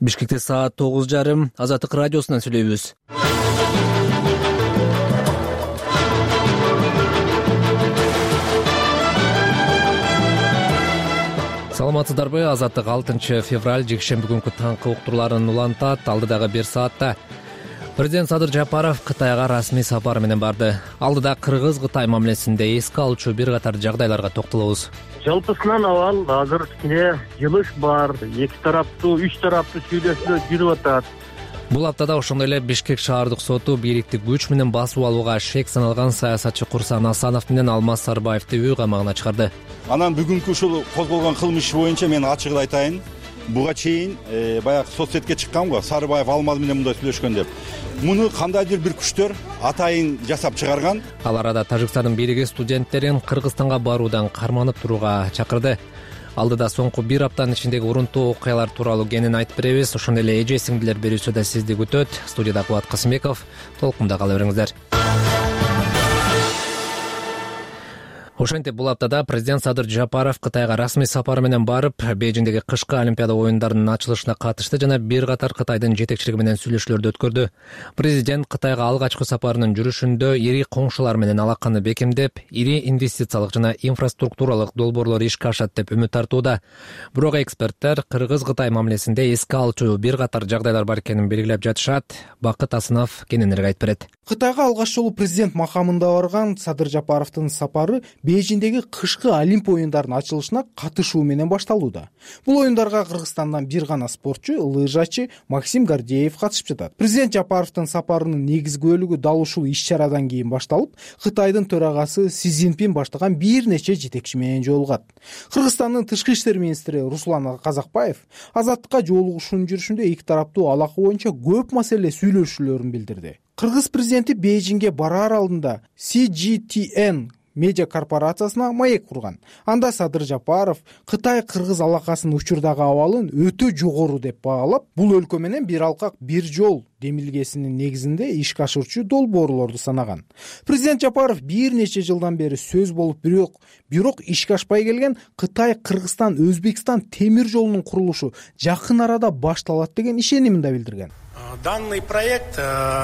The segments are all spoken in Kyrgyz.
Бишкекте саат 9:30 Азаттык радиосунан сүйлөйбүз. Саламатсыздарбы? Азаттык 6 февраль жекшемби күнкү таңкы уктурларын улантат. Алдыдагы 1 саатта президент Садыр Жапаров Кытайга расмий сапары менен барды. Алдыда Кыргыз-Кытай мамилесинде эске алчу бир катар жагдайларга токтолобуз. Жалпысынан абал азыр кичине жылыш бар, эки тараптуу, үч тараптуу сүйлөшүүлөр жүрүп атат. Бул аптада ошондой эле Бишкек шаардык соту бийликти күч менен басып алууга шек саналган саясатчы Курсан Асанов менен Алмаз Сарбаевди үй камагына чыгарды. Анан бүгүнкү ушул козголгон кылмыш боюнча мен ачыгын айтайын. Буга чейин баягы соцсетке чыккан го, Сарбаев Алмаз менен мындай сүйлөшкөн деп. Муну кандайдыр бир күчтөр атайын жасап чыгарган. Ал арада Тажикстандын бийлиги студенттерин Кыргызстанга баруудан карманып турууга чакырды. Алдыда соңку бир аптанын ичиндеги урунтуу окуялар тууралуу кенен айтып беребиз. Ошондой эле эже сиңдилер берүүсү да сизди күтөт. Студияда Кубат Касымбеков. Толкунда кала бериңиздер. Ошентип бул аптада президент Садыр Жапаров Кытайга расмий сапары менен барып, Бейжиңдеги кышкы Олимпиада оюндарынын ачылышына катышты жана бир катар Кытайдын жетекчилиги менен сүйлөшүүлөрдү өткөрдү. Президент Кытайга алгачкы сапарынын жүрүшүндө ири коңшулар менен алаканы бекемдеп, ири инвестициялык жана инфраструктуралык долбоорлор ишке ашат деп үмүт артууда. Бирок эксперттер Кыргыз-Кытай мамилесинде эске алчу бир катар жагдайлар бар экенин белгилеп жатышат. Бакыт Асынов кененирээк айтып берет. Кытайга алгач жолу президент макамында барган Садыр Жапаровдун сапары Бейжиңдеги кышкы Олимп оюндарынын ачылышына катышуу менен башталууда. Бул оюндарга Кыргызстандан бир гана спортчу, лыжачы Максим Гордеев катышып жатат. Президент Жапаровдун сапарынын негизги бөлүгү дал ушул иш-чарадан кийин башталып, Кытайдын төрагасы Си Цзиньпин баштаган бир нече жетекчи менен жолугат. Кыргызстандын тышкы иштер министри Руслан Казакбаев Азаттыкка жолугушуунун жүрүшүндө эки тараптуу алака боюнча көп маселе сүйлөшүүлөрүн билдирди. Кыргыз президенти Бейжиңге бараар алдында CGTN медиа корпорациясына маек курган. Анда Садыр Жапаров Кытай-Кыргыз алакасынын учурдагы абалын өтө жогору деп баалап, бул өлкө менен бир алкак бир жол демилгесинин негизинде ишке ашырчу долбоорлорду санаган. Президент Жапаров бир нече жылдан бери сөз болуп бирок ишке ашпай келген Кытай-Кыргызстан-Өзбекстан темир жолунун курулушу жакын арада башталат деген ишенимин да билдирген. Данный проект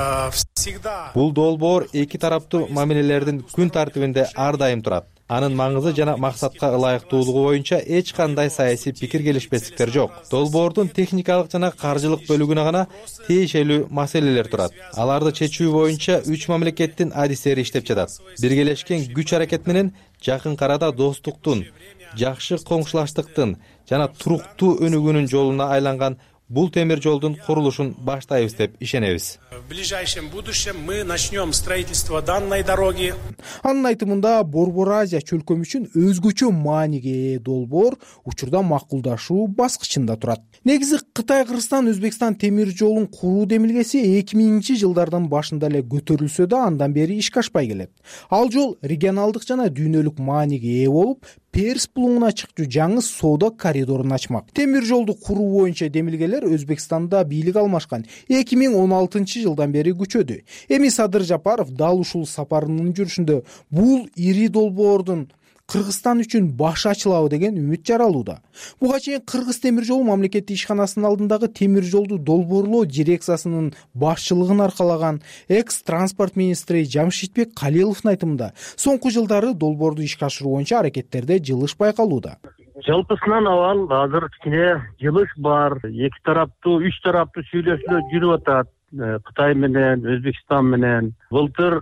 всегда. Бул долбоор эки тараптуу мамилелердин күн тартибинде ар дайым турат. Анын маңызы жана максатка ылайыктуулугу боюнча эч кандай саясий пикир келишпестиктер жок. Долбоордун техникалык жана каржылык бөлүгүнө гана тиешелүү маселелер турат. Аларды чечүү боюнча 3 мамлекеттин адистери иштеп жатат. Биргелешкен күч аракет менен жакын арада достуктун, жакшы коңшулаштыктын жана туруктуу өнүгүүнүн жолуна айланган бул темир жолдун курулушун баштайбыз деп ишенебиз. В ближайшем будущем мы начнем строительство данной дороги. Анын айтымында Борбор Азия чөлкөмү үчүн өзгөчө мааниге ээ долбоор учурда макулдашуу баскычында турат. Негизи Кытай-Кыргызстан-Өзбекстан темир жолун куруу демилгеси 2000-жылдардын башында эле көтөрүлсө да андан бери ишке ашпай келет. Ал жол регионалдык жана дүйнөлүк мааниге ээ болуп, Перс булуңуна чыкчу жаңы соода коридорун ачмак. Темир жолду куруу боюнча демилгелер Өзбекстанда бийлик алмашкан 2016-жылдан бери күчөдү. Эми Садыр Жапаров дал ушул сапарынын жүрүшүндө бул ири долбоордун Кыргызстан үчүн башы ачылабы деген үмүт жаралууда. Буга чейин Кыргыз темир жолу мамлекеттик ишканасынын алдындагы темир жолду долбоорлоо дирекциясынын башчылыгын аркалаган экс-транспорт министри Жамшитбек Калиловдун айтымында соңку жылдары долбоорду ишке ашыруу боюнча аракеттерде жылыш байкалууда. Жалпысынан абал азыр кичине жылыш бар, эки тараптуу, үч тараптуу сүйлөшүүлөр жүрүп атат. Кытай менен, Өзбекстан менен. Былтыр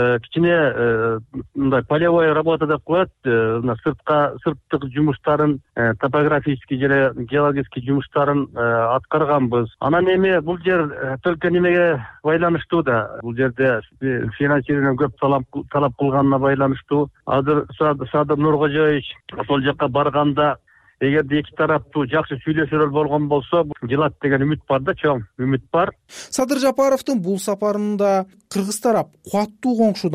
кичине мындай полевой работа деп коет, сырттык жумуштарын, топографический жана геологический жумуштарын аткарганбыз. Анан эми бул жер только немеге байланыштуу да. Бул жерде финансирование көп талап кылганына байланыштуу. Азыр Садыр Нуркожоевич ошол жака барганда эгерде эки тараптуу жакшы сүйлөшүүлөр болгон болсо, жылат деген үмүт бар да, чоң үмүт бар. Садыр Жапаровдун бул сапарында Кыргыз тарап кубаттуу коңшудан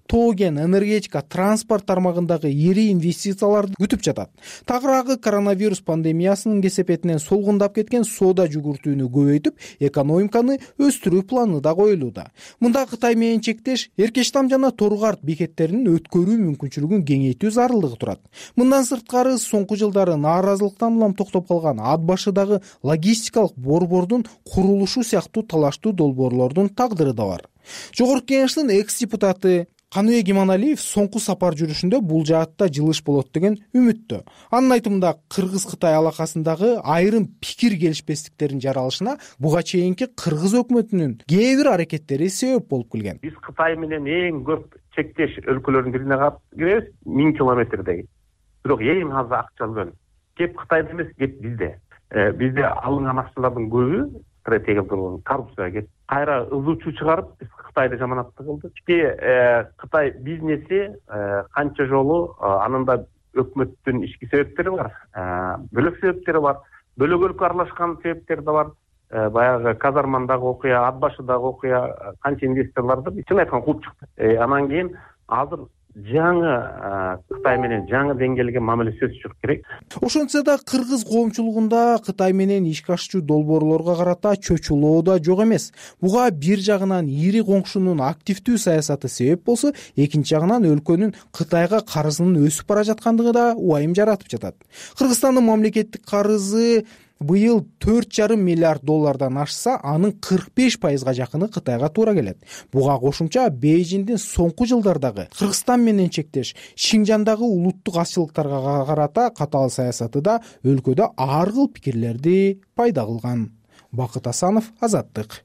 тоо кен энергетика, транспорт тармагындагы ири инвестицияларды күтүп жатат. Тагыраагы коронавирус пандемиясынын кесепетинен солгундап кеткен соода жүгүртүүнү көбөйтүп, экономиканы өстүрүү планы да коюлууда. Мында Кытай менен чектеш, Эркештам жана Торгарт бекеттеринин өткөрүү мүмкүнчүлүгүн кеңейтүү зарылдыгы турат. Мындан сырткары соңку жылдары нааразылыктан улам токтоп калган ат башыдагы логистикалык борбордун курулушу сыяктуу талаштуу долбоорлордун тагдыры да бар. Жогорку Кеңештин экс-депутаты Каныбек Иманалиев соңку сапар жүрүшүндө бул жаатта жылыш болот деген үмүттө. Анын айтымында Кыргыз-Кытай алакасындагы айрым пикир келишпестиктердин жаралышына буга чейинки Кыргыз өкмөтүнүн кээ бир аракеттери себеп болуп келген. Биз Кытай менен эң көп чектеш өлкөлөрдүн бирине киребиз, 1000 километрдеги. Бирок эң аз акча алган кеп Кытайда эмес, кеп бизде. Бизде алынган акчалардын көбү стратегиялык коррупцияга кетти. Кайра ызуучу чыгарып, биз Кытайды жаманатты кылды. Кытай бизнеси канча жолу анында өкмөттүн ички себептери бар, бөлөк себептери бар, бөлөгөлүккө аралашкан себептери да бар. Баягы казармандагы окуя, ат башыдагы окуя канча инвесторлорду чын айтканда кууп чыкты. Анан кийин азыр жаңы Кытай менен жаңы деңгээлге мамиле сөзсүз чыгып керек. Ошентсе да кыргыз коомчулугунда Кытай менен ишке ашчу долбоорлорго карата чочулоо да жок эмес. Буга бир жагынан ири коңшунун активдүү саясаты себеп болсо, экинчи жагынан өлкөнүн Кытайга карызынын өсүп бара жаткандыгы да убайым жаратып жатат. Кыргызстандын мамлекеттик карызы быйыл 4,5 миллиард доллардан ашса, анын 45%га жакыны Кытайга туура келет. Буга кошумча Бейжиңдин соңку жылдардагы Кыргызстан менен чектеш Шинжандагы улуттук азчылыктарга карата катаал саясаты да өлкөдө ар кыл пикирлерди пайда кылган. Бакыт Асанов, Азаттык.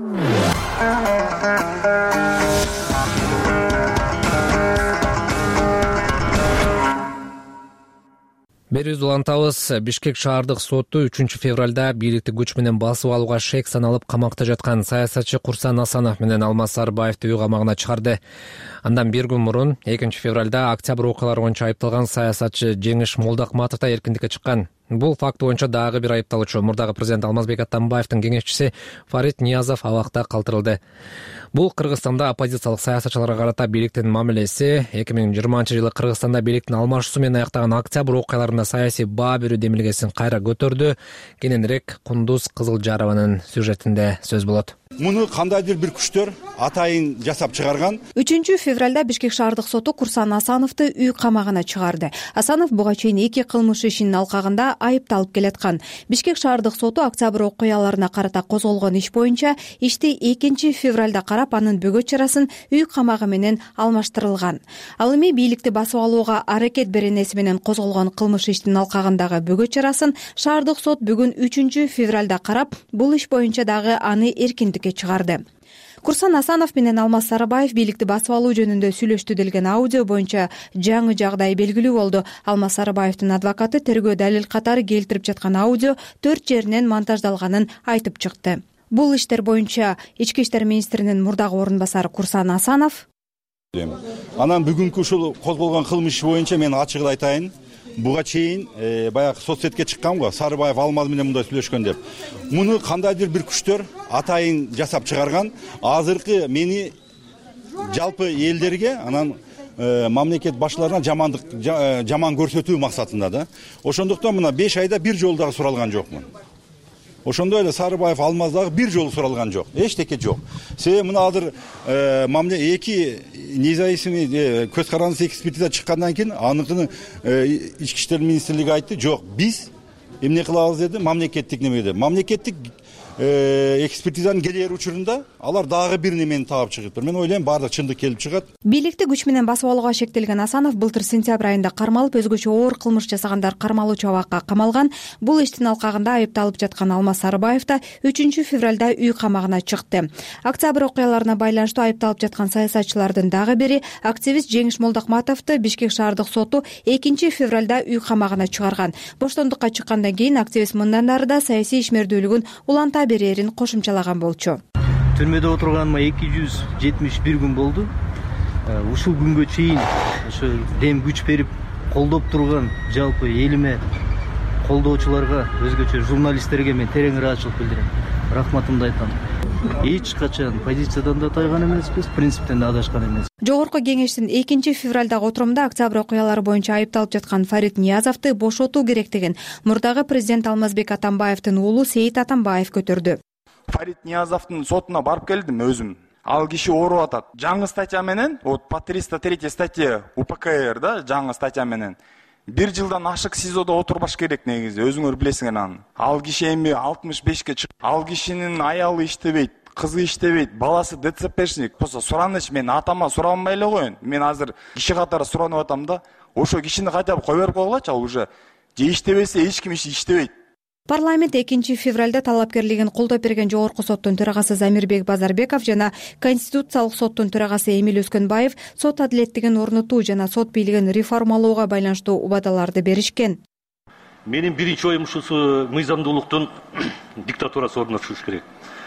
Берүүбүздү улантабыз. Бишкек шаардык соту 3 февралда бийликти күч менен басып алууга шек саналып камакта жаткан саясатчы Курсан Асанов менен Алмаз Сарыбаевди үй камагына чыгарды. Андан бир күн мурун 2 февралда октябрь окуялары боюнча айыпталган саясатчы Жеңиш Молдокматов да эркиндикке чыккан. Бул факт боюнча дагы бир айыпталуучу мурдагы президент Алмазбек Атамбаевдин кеңешчиси Фарид Ниязов абакта калтырылды. Бул Кыргызстанда оппозициялык саясатчыларга карата бийликтин мамилеси 2020-жылы Кыргызстанда бийликтин алмашуусу менен аяктаган октябрь окуяларында саясий баа берүү демилгесин кайра көтөрдү. Кененирээк Кундуз Кызылжарованын сюжетинде сөз болот. Муну кандайдыр бир күчтөр атайын жасап чыгарган. 3 февралда Бишкек шаардык соту Курсан Асановду үй камагына чыгарды. Асанов буга чейин 2 кылмыш ишинин алкагында айыпталып келаткан. Бишкек шаардык соту октябрь окуяларына карата козголгон иш боюнча ишти 2 февралда карап, анын бөгөт чарасын үй камагы менен алмаштырылган. Ал эми бийликти басып алууга аракет беренеси менен козголгон кылмыш иштин алкагындагы бөгөт чарасын шаардык сот бүгүн 3 февралда карап, бул иш боюнча дагы аны эркиндикке чыгарды. Курсан Асанов менен Алмаз Сарыбаев бийликти басып алуу жөнүндө сүйлөштү делген аудио боюнча жаңы жагдай белгилүү болду. Алмаз Сарыбаевдин адвокаты тергөө далил катары келтирип жаткан аудио 4 жеринен монтаждалганын айтып чыкты. Бул иштер боюнча Ички иштер министринин мурдагы орун басары Курсан Асанов. Анан бүгүнкү ушул козголгон кылмыш боюнча мен ачыгын айтайын. Буга чейин баягы соцсетке чыккан го, Сарыбаев Алмаз менен мындай сүйлөшкөн деп. Муну кандайдыр бир күчтөр атайын жасап чыгарган. Азыркы мени жалпы элдерге, анан мамлекет башларына жаман көрсөтүү максатында да. Ошондуктан мына 5 айда бир жолу дагы суралган жокмун. Ошондой эле Сарыбаев Алмаздагы бир жолу суралган жок. Эчтеке жок. Себеби мына азыр мамиле эки независимый көз карандысыз экспертиза чыккандан кийин аныкын Ички иштер министрлиги айтты, жок, биз эмне кылабыз деди, мамлекеттик неме деди. Мамлекеттик экспертизанын келер учурунда алар дагы бир немени таап чыгыптыр. Мен ойлойм баардык чындык келип чыгат. Бийликти күч менен басып алууга шектелген Асанов былтыр сентябрь айында кармалып, өзгөчө оор кылмыш жасагандар кармалуучу абакка камалган. Бул иштин алкагында айыпталып жаткан Алмаз Сарыбаев да 3 февралда үй камагына чыкты. Октябрь окуяларына байланыштуу айыпталып жаткан саясатчылардын дагы бири активист Жеңиш Молдокматовду Бишкек шаардык соту 2 февралда үй камагына чыгарган. Боштондукка чыккандан кийин активист мындан ары да саясий ишмердүүлүгүн уланта берерин кошумчалаган болчу. Түрмөдө отурганыма 271 күн болду. Ушул күнгө чейин ошо дем күч берип колдоп турган жалпы элиме, колдоочуларга, өзгөчө журналисттерге мен терең ыраазычылык билдирем. Рахматымды айтам. Эч качан позициядан да тайган эмеспиз, принциптен да адашкан эмес. Жогорку кеңештин 2 февралдагы отурумда октябрь окуялары боюнча айыпталып жаткан Фарид Ниязовду бошотуу керектигин мурдагы президент Алмазбек Атамбаевдин уулу Сейит Атамбаев көтөрдү. Фарид Ниязовдун сотуна барып келдим өзүм. Ал киши ооруп атат. Жаңы статья менен, вот по 303 статья УПКР да, жаңы статья менен 1 жылдан ашык СИЗОдо отурбаш керек негизи, өзүңөр билесиңер аны. Ал киши эми 65ке чык. Ал кишинин аялы иштебейт, кызы иштебейт, баласы ДЦПшник болсо сураныч мен атама сурабай эле коеюн. Мен азыр киши катары суранып атам да, ошо кишини хотя бы кой берип койгулачы, ал уже же иштебесе эч ким иштебейт. Парламент 2 февралда талапкерлигин колдоп берген Жогорку соттун төрагасы Замирбек Базарбеков жана Конституциялык соттун төрагасы Эмил Өскөнбаев сот адилеттигин орнотуу жана сот бийлигин реформалоого байланыштуу убадаларды беришкен. Менин биринчи оюм ушусу мыйзамдуулуктун диктатурасы орнотулуш керек.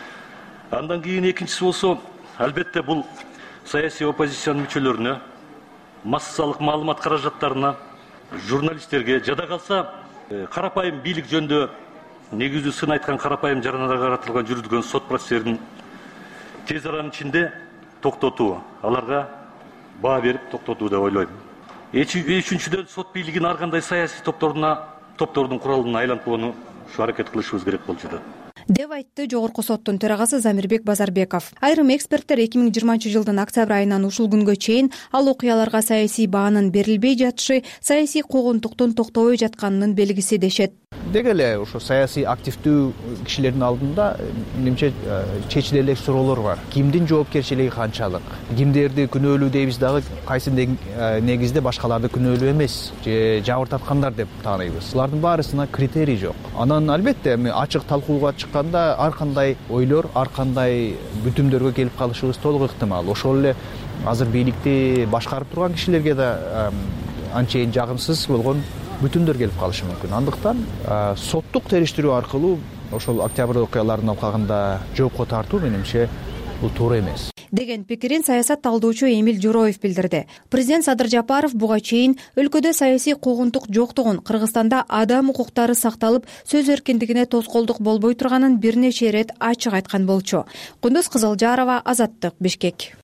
Андан кийин экинчиси болсо, албетте бул саясий оппозициянын мүчөлөрүнө, массалык маалымат каражаттарына, журналисттерге, жада калса карапайым бийлик жөнүндө негизүү сын айткан карапайым жараналарга каратылган жүргүзүлгөн сот процесстерин тез аранын ичинде токтотуу, аларга баа берип токтотуу деп ойлойм. Үчүнчүдөн сот бийлигин ар кандай саясий топтордун куралына айлантпоону ушу аракет кылышыбыз керек болчу да. Деп айтты Жогорку соттун төрагасы Замирбек Базарбеков. Айрым эксперттер 2020-жылдын октябрь айынан ушул күнгө чейин ал окуяларга саясий баанын берилбей жатышы саясий куугунтуктун токтобой жатканынын белгиси дешет. Деги эле ошо саясий активдүү кишилердин алдында немче чечиле элек суроолор бар. Кимдин жоопкерчилиги канчалык? Кимдерди күнөөлүү дейбиз дагы кайсы негизде башкаларды күнөөлүү эмес же жабыр тарткандар деп тааныйбыз. Булардын баарысына критерий жок. Анан албетте ачык талкууга чыкканда ар кандай ойлор, ар кандай бүтүмдөргө келип калышыбыз толук ыктымал. Ошол эле азыр бийликти башкарып турган кишилерге да анчейин жагымсыз болгон бүтүмдөр келип калышы мүмкүн. Андыктан соттук териштирүү аркылуу ошол октябрь окуяларынын алкагында жоопко тартуу менимче бул туура эмес деген пикирин саясат талдоочу Эмил Журоев билдирди. Президент Садыр Жапаров буга чейин өлкөдө саясий куугунтук жоктугун, Кыргызстанда адам укуктары сакталып, сөз эркиндигине тоскоолдук болбой турганын бир нече ирет ачык айткан болчу. Кундуз Кызылжарова, Азаттык, Бишкек.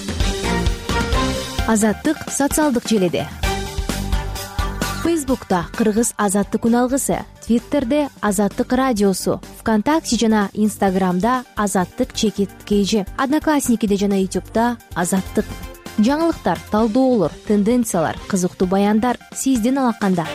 Азаттык социалдык желеде. Фейсбукта Кыргыз Азаттык үналгысы, Твиттерде Азаттык радиосу, ВКонтакте жана Инстаграмда Азаттык _KG, Одноклассникиде жана Ютубта Азаттык. Жаңылыктар, талдоолор, тенденциялар, кызыктуу баяндар сиздин алаканда.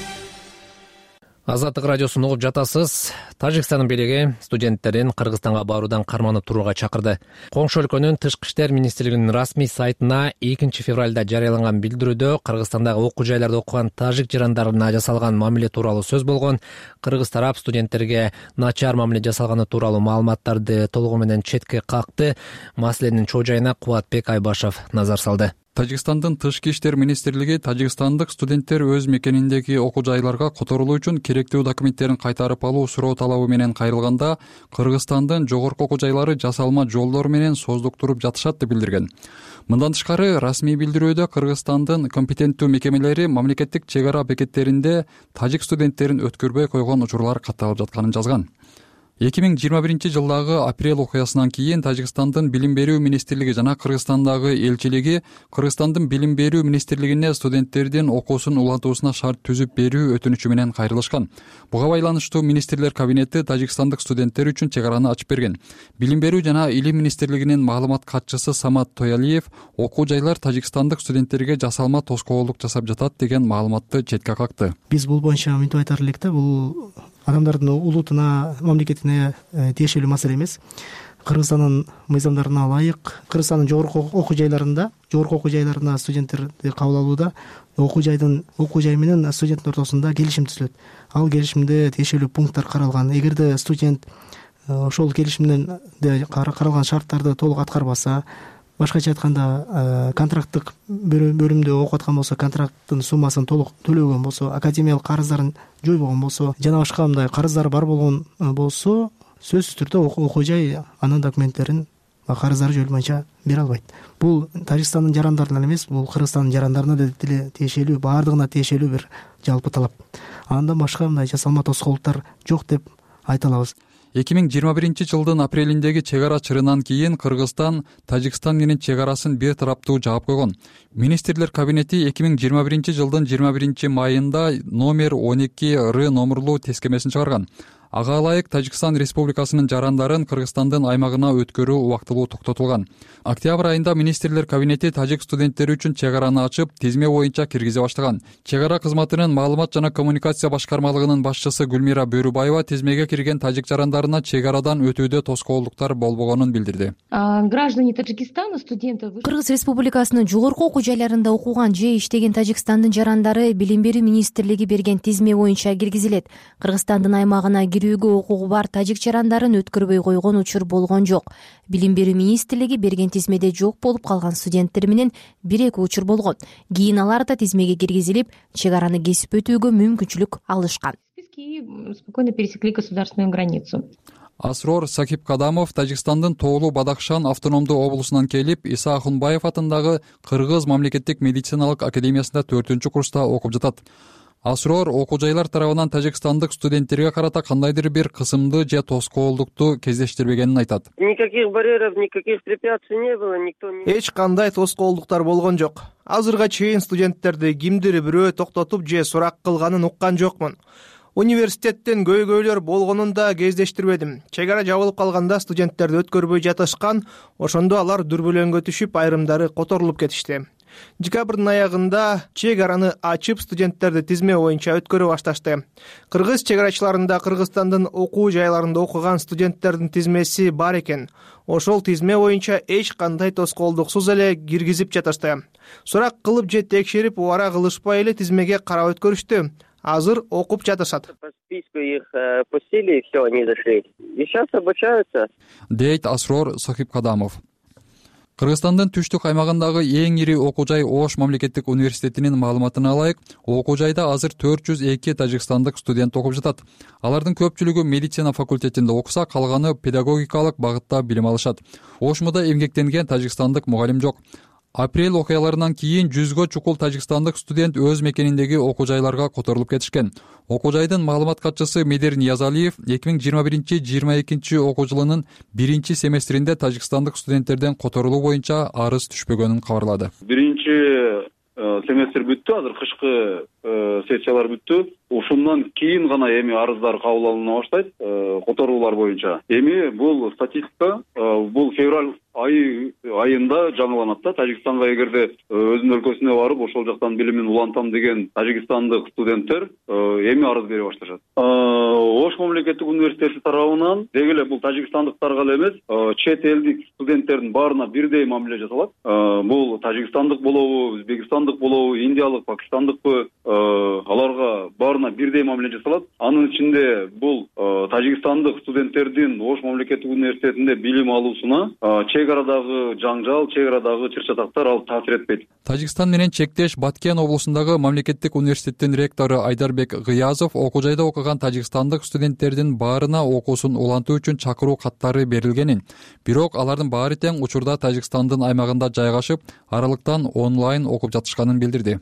Азаттык радиосун угуп жатасыз. Тажикстандын бийлиги студенттерин Кыргызстанга баруудан карманып турууга чакырды. Коңшу өлкөнүн Тышкы иштер министрлигинин расмий сайтына 2 февралда жарыяланган билдирүүдө Кыргызстандагы окуу жайларда окуган тажик жарандарына жасалган мамиле тууралуу сөз болгон. Кыргыз тарап студенттерге начар мамиле жасалганы тууралуу маалыматтарды толугу менен четке какты. Маселенин чоо жайына Кубатбек Айбашев назар салды. Тажикстандын Тышкы иштер министрлиги тажикстандык студенттер өз мекениндеги окуу жайларга которулуу үчүн керектүү документтерин кайтарып алуу суроо талабы менен кайрылганда Кыргызстандын жогорку окуу жайлары жасалма жолдор менен создуктуруп жатышат деп билдирген. Мындан тышкары расмий билдирүүдө Кыргызстандын компетенттүү мекемелери мамлекеттик чек ара бекеттеринде тажик студенттерин өткөрбөй койгон учурлар катталып жатканын жазган. 2021 жылдагы апрель окуясынан кийин Тажикстандын билим берүү министрлиги жана Кыргызстандагы элчилиги Кыргызстандын билим берүү министрлигине студенттердин окуусун улантуусуна шарт түзүп берүү өтүнүчү менен кайрылышкан. Буга байланыштуу министрлер кабинети тажикстандык студенттер үчүн чек араны ачып берген. Билим берүү жана илим министрлигинин маалымат катчысы Самат Тоялиев окуу жайлар тажикстандык студенттерге жасалма тоскоолдук жасап жатат деген маалыматты четке какты. Биз бул боюнча мынтип айтар элек да, бул адамдардын улутуна, мамлекетине тиешелүү маселе эмес. Кыргызстандын мыйзамдарына ылайык, Кыргызстандын жогорку окуу жайларына студенттерди кабыл алууда окуу жай менен студенттин ортосунда келишим түзүлөт. Ал келишимде тиешелүү пункттар каралган. Эгерде студент ошол келишимден каралган шарттарды толук аткарбаса, башкача айтканда контракттык бөлүмдө окуп аткан болсо, контракттын суммасын толук төлөгөн болсо, академиялык карыздарын жойбогон болсо, жана башка мындай карыздары бар болгон болсо, сөзсүз түрдө окуу жай анын документтерин карыздары жойулмайынча бере албайт. Бул Тажикстандын жарандарына эмес, бул Кыргызстандын жарандарына деле тиешелүү, баардыгына тиешелүү бир жалпы талап. Андан башка мындай жасалма тоскоолдуктар жок деп айта алабыз. 2021-жылдын апрелиндеги чек ара чырынан кийин Кыргызстан Тажикстан менен чек арасын бир тараптуу жаап койгон. Министрлер кабинети 2021-жылдын 21-майында номер 12 номерлуу тескемесин чыгарган. Ага ылайык Тажикстан Республикасынын жарандарын Кыргызстандын аймагына өткөрүү убактылуу токтотулган. Октябрь айында министрлер кабинети тажик студенттери үчүн чек араны ачып, тизме боюнча киргизе баштаган. Чек ара кызматынын маалымат жана коммуникация башкармалыгынын башчысы Гүлмира Бөрүбаева тизмеге кирген тажик жарандарына чек арадан өтүүдө тоскоолдуктар болбогонун билдирди. Граждане Таджикистана, студенты Кыргыз Республикасынын жогорку окуу жайларында окуган же иштеген Тажикстандын жарандары Билим берүү министрлиги берген тизме боюнча киргизилет. Кыргызстандын аймагына кирүүгө укугу бар тажик жарандарын өткөрбөй койгон учур болгон жок. Билим берүү министрлиги берген тизмеде жок болуп калган студенттер менен 1-2 учур болгон. Кийин алар да тизмеге киргизилип, чек араны кесип өтүүгө мүмкүнчүлүк алышкан. Спокойно пересекли государственную границу. Асрор Сакипкадамов Тажикстандын Тоолу Бадахшан автономдуу облусунан келип, Иса Ахунбаев атындагы Кыргыз мамлекеттик медициналык академиясында 4-курста окуп жатат. Асрор окуу жайлар тарабынан тажикстандык студенттерге карата кандайдыр бир кысымды же тоскоолдукту кездештирбегенин айтат. Никаких барьеров, никаких препятствий не было, никто не... Эч кандай тоскоолдуктар болгон жок. Азырга чейин студенттерди кимдир бирөө токтотуп же сурак кылганын уккан жокмун. Университеттен көйгөйлөр болгонун да кездештирбедим. Чек ара жабылып калганда студенттерди өткөрбөй жатышкан, ошондо алар дүрбөлөңгө түшүп, айрымдары которулуп кетишти. Декабрдын аягында чек араны ачып, студенттерди тизме боюнча өткөрө башташты. Кыргыз чек арачыларында Кыргызстандын окуу жайларында окуган студенттердин тизмеси бар экен. Ошол тизме боюнча эч кандай тоскоолдуксуз эле киргизип жатышты. Сурак кылып же текшерип убара кылышпай эле тизмеге карап өткөрүштү. Азыр окуп жатышат. По списку их пустили, и все, они зашли. И сейчас обучаются. Дейт Асрор Сахипкадамов. Кыргызстандын түштүк аймагындагы эң ири окуу жай Ош мамлекеттик университетинин маалыматына ылайык, окуу жайда азыр 402 тажикстандык студент окуп жатат. Алардын көпчүлүгү медицина факультетинде окуса, калганы педагогикалык багытта билим алышат. Ошмуда эмгектенген тажикстандык мугалим жок. Апрель окуяларынан кийин 100гө чукул тажикстандык студент өз мекениндеги окуу жайларга которулуп кетишкен. Окуу жайдын маалымат катчысы Медер Ниязалиев 2021-22 окуу жылынын 1-семестринде тажикстандык студенттерден которулуу боюнча арыз түшпөгөнүн кабарлады. Биринчи семестр бүттү, азыр кышкы сессиялар бүттү. Ушундан кийин гана эми арыздар кабыл алына баштайт, которуулар боюнча. Эми бул статистика бул февраль айында жаңыланат да. Тажикстанга эгерде өзүнүн өлкөсүнө барып, ошол жактан билимин улантам деген тажикстандык студенттер эми арыз бере башташат. Ош мамлекеттик университети тарабынан деги эле бул тажикстандыктарга эле эмес, чет элдик студенттердин баарына бирдей мамиле жасалат. Бул тажикстандык болобу, өзбекстандык болобу, индиялык, пакистандыкпы, аларга баарына бирдей мамиле жасалат. Анын ичинде бул тажикстандык студенттердин Ош мамлекеттик университетинде билим алуусуна чек арадагы жаңжал, чек арадагы чыр-чатактар ал таасир этпейт. Тажикстан менен чектеш Баткен облусундагы мамлекеттик университеттин ректору Айдарбек Гыязов окуу жайда окуган тажикстандык студенттердин баарына окуусун улантуу үчүн чакыруу каттары берилгенин, бирок алардын баары тең учурда Тажикстандын аймагында жайгашып, аралыктан онлайн окуп жатышканын билдирди.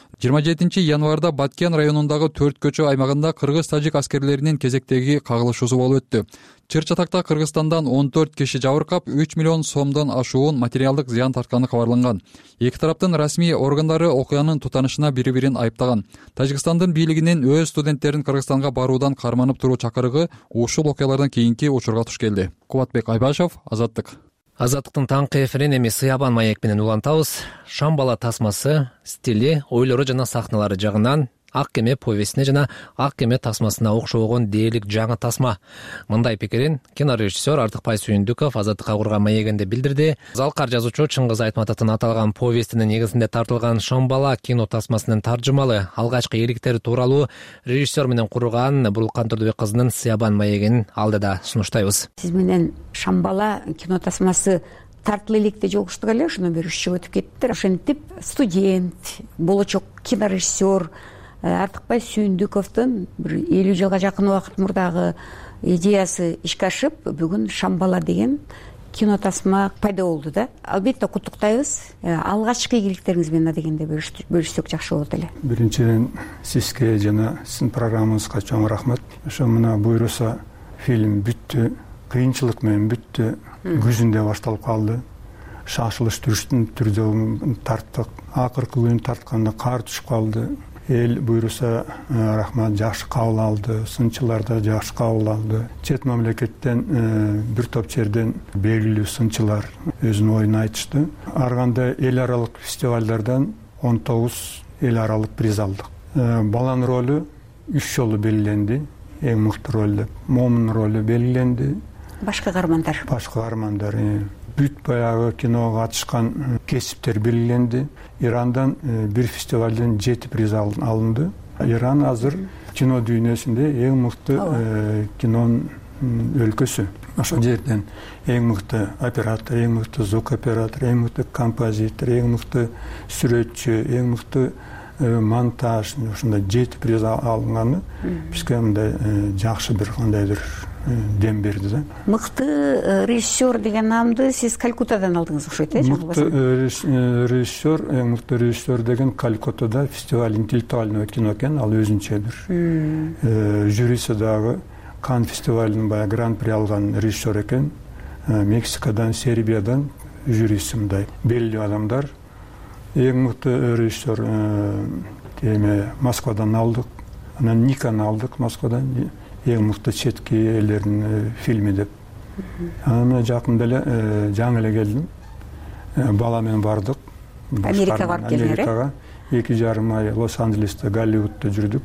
27 январда Баткен районундагы 4 көчө аймагында кыргыз-тажик аскерлеринин кезектеги кагылышуусу болуп өттү. Чыр-чатакта Кыргызстандан 14 киши жабыркап, 3 миллион сомдон ашуун материалдык зыян тартканы кабарланган. Эки тараптын расмий органдары окуянын тутанышына бири-бирин айыптаган. Тажикстандын бийлигинин өз студенттерин Кыргызстанга баруудан карманып туруу чакырыгы ушул окуялардан кийинки учурга туш келди. Кубатбек Айбашев, Азаттык. Азаттыктын таңкы эфирин эми Сыябан маек менен улантабыз. Шамбала тасмасы, стили, ойлору жана сахналары жагынан Ак кеме повестине жана Ак кеме тасмасына окшогон дээрлик жаңы тасма. Мындай пикирин кинорежиссер Артыкбай Сүйүндүков Азаттыкка курган маегинде билдирди. Залкар жазуучу Чыңгыз Айтматовдун аталган повестинин негизинде тартылган Шамбала кино тасмасынын таржымалы алгачкы эликтери тууралуу режиссер менен курган Бурулкан Турдубек кызынын Сыябан маегин алдыда сунуштайбыз. Сиз менен Шамбала кино тасмасы тартыл электе жолугуштук эле, ошондон бери 3 жыл өтүп кетти. Ошентип студент, болочок кинорежиссер Артыкбай Сүйүндүковдун бир 50 жылга жакын убакыт мурдагы идеясы ишке ашып, бүгүн Шамбала деген кино тасма пайда болду да. Албетте куттуктайбыз. Алгачкы ийгиликтериңиз менен адегенде бөлүшсөк жакшы болот эле. Биринчиден сизге жана сиздин программаңызга чоң рахмат. Ошо мына буйруса фильм бүттү, кыйынчылык менен бүттү, күзүндө башталып калды. Шашылыш түрдө тарттык. Акыркы күнү тартканда кар түшүп калды. Эл буйруса рахмат, жакшы кабыл алды, сынчылар да жакшы кабыл алды. Чет мамлекеттен бир топ жерден белгилүү сынчылар өзүнүн оюн айтышты. Ар кандай эл аралык фестивалдардан 19 эл аралык приз алдык. Баланын ролу 3 жолу белгиленди. Эң мыкты роль деп. Момун ролу белгиленди. Башка каармандар. Башка каармандар. Бүт баягы киного катышкан кесиптер белгиленди. Ирандан бир фестивалдан 7 приз алынды. Иран азыр кино дүйнөсүндө эң мыкты кинонун өлкөсү. Ошол жерден эң мыкты оператор, эң мыкты звук оператор, эң мыкты композитор, эң мыкты сүрөтчү, эң мыкты монтаж, ушундай 7 приз алынганы бизге мындай жакшы бир кандайдыр дем берди да. Мыкты режиссер деген наамды сиз Калькуттадан алдыңыз окшойт, Мыкты режиссер, эң мыкты режиссер деген Калькуттада фестиваль интеллектуального кино экен, ал өзүнчө бир. Жюриси дагы Кан фестивалынын баягы гран-при алган режиссер экен. Мексикадан, Сербиядан жюриси мындай белгилүү адамдар. Эң мыкты режиссер Москвадан алдык. Анан Никаны алдык Москвадан. Эң мыкты четки элдердин фильми деп. Анан жакында эле жаңы эле келдим. Бала менен бардык. Америкага барып келдиңер, Америкага 2,5 ай Лос-Анджелесте, Голливудта жүрдүк.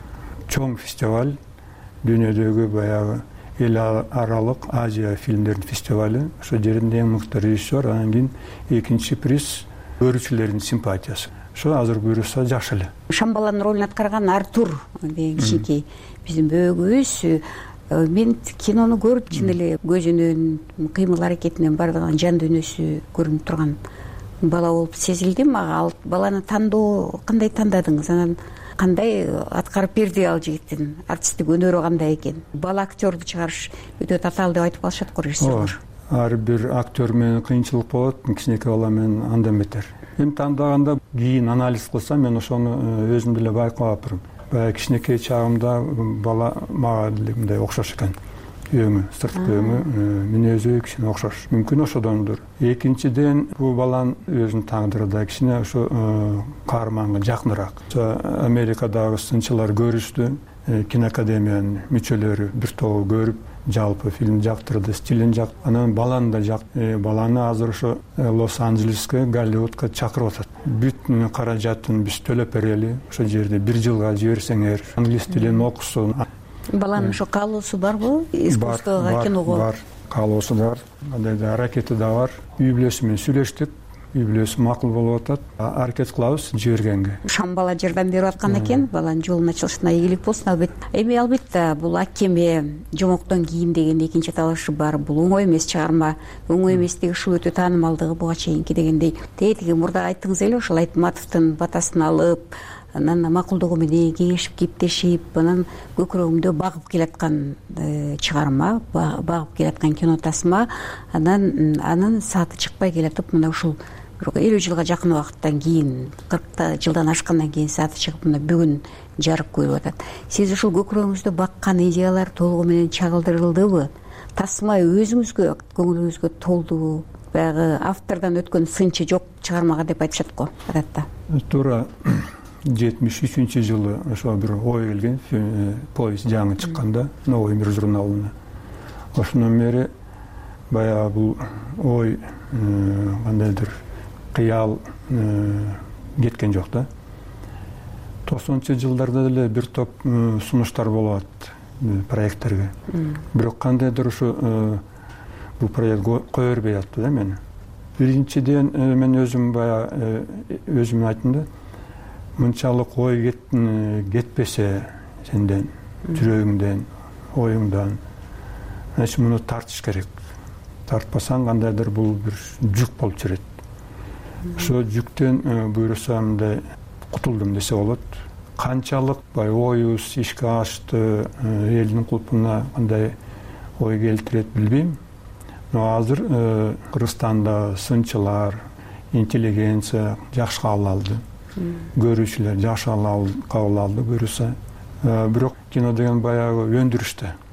Чоң фестиваль, дүйнөдөгү баягы эл аралык Азия фильмдердин фестивали. Ошол жердин эң мыкты режиссер, анан кийин экинчи приз көрүүчүлөрдүн симпатиясы. Ошо азыр буюрса жакшы эле. Шамбаланын ролун аткарган Артур деген кичинекей биздин бөөкүбүз. Мен кинону көрүп чын эле көзүнөн, кыймыл аракетинен бардыгын жан дүйнөсү көрүнүп турган бала болуп сезилди. Мага ал баланы тандоо кандай тандадыңыз? Анан кандай аткарып берди ал жигиттин артисттик өнөрү кандай экен? Бала актерду чыгарыш өтө татаал деп айтып калышат го режиссерлор. Ар бир актер менен кыйынчылык болот, кичинекей бала менен андан бетер. Эми тандаганда кийин анализ кылсам, мен ошону өзүм деле байкап баягы кичинекей чагымда бала мага деле мындай окшош экен. Өңү, сырткы өңү, мүнөзү кичине окшош. Мүмкүн ошодондур. Экинчиден, бул баланын өзүнүн тагдыры да кичине ошо каарманга жакыныраак. Америкадагы сынчылар көрүштү, киноакадемиянын мүчөлөрү бир тобу көрүп, жалпы фильм жактырды, стилин жакты. Анан баланы да жакты. Баланы азыр ошо Лос-Анджелеске, Голливудка чакырып атат. Бүт каражатын биз төлөп берели. Ошол жерде 1 жылга жиберсеңер, англис тилин окусун. Баланын ошо каалоосу барбы? Искусствого, киного? Бар, каалоосу бар. Андайда аракети да бар. Үй бүлөсү менен сүйлөштүк. Үй бүлөсү макул болуп атат. Аракет кылабыз жибергенге. Шамбала жардам берип аткан экен, баланын жолун ачылышына ийгилик болсун албетте. Эми албетте бул Акеме жомоктон кийин деген экинчи талашы бар. Бул оңой эмес чыгарма. Оңой эмес деги ушул өтө таанымалдыгы буга чейинки дегендей. Тетиги мурда айттыңыз эле, ошол Айтматовдун батасын алып, анан макулдугу менен кеңешип, кептешип, анан көкүрөгүмдө багып келаткан чыгарма, багып келаткан кино тасма. Анын сааты чыкпай келатып, мына ушул 50 жылга жакын убакыттан кийин, 40 жылдан ашкандан кийин сааты чыгып, мына бүгүн жарык көрүп атат. Сиз ушул көкүрөгүңүздө баккан идеялар толугу менен чагылдырылдыбы? Тасма өзүңүзгө, көңүлүңүзгө толдубу? Баягы автордон өткөн сынчы жок чыгармага деп айтышат го адатта. Туура 73-жылы ошо бир ой келген, повесть жаңы чыкканда, Новый мир журналына. Ошондон бери баягы бул ой кандайдыр кыял кеткен жок да. 90-жылдарда деле бир топ сунуштар болот проекттерге. Бирок кандайдыр ушу бул проект кое бербей атты да мени. Биринчиден мен өзүм баягы өзүм айттым да, мынчалык ой кетпесе сенден, жүрөгүңдөн, оюңдан, значит муну тартыш керек. Тартпасаң кандайдыр бул бир жүк болуп жүрөт. Ошо жүктөн буйруса мындай кутулдум десе болот. Канчалык оюбуз ишке ашты, элдин кулпуна кандай ой келтирет билбейм. Но азыр Кыргызстанда сынчылар, интеллигенция жакшы кабыл алды. Көрүүчүлөр жакшы кабыл алды, буюрса. Бирок кино деген баягы өндүрүштө.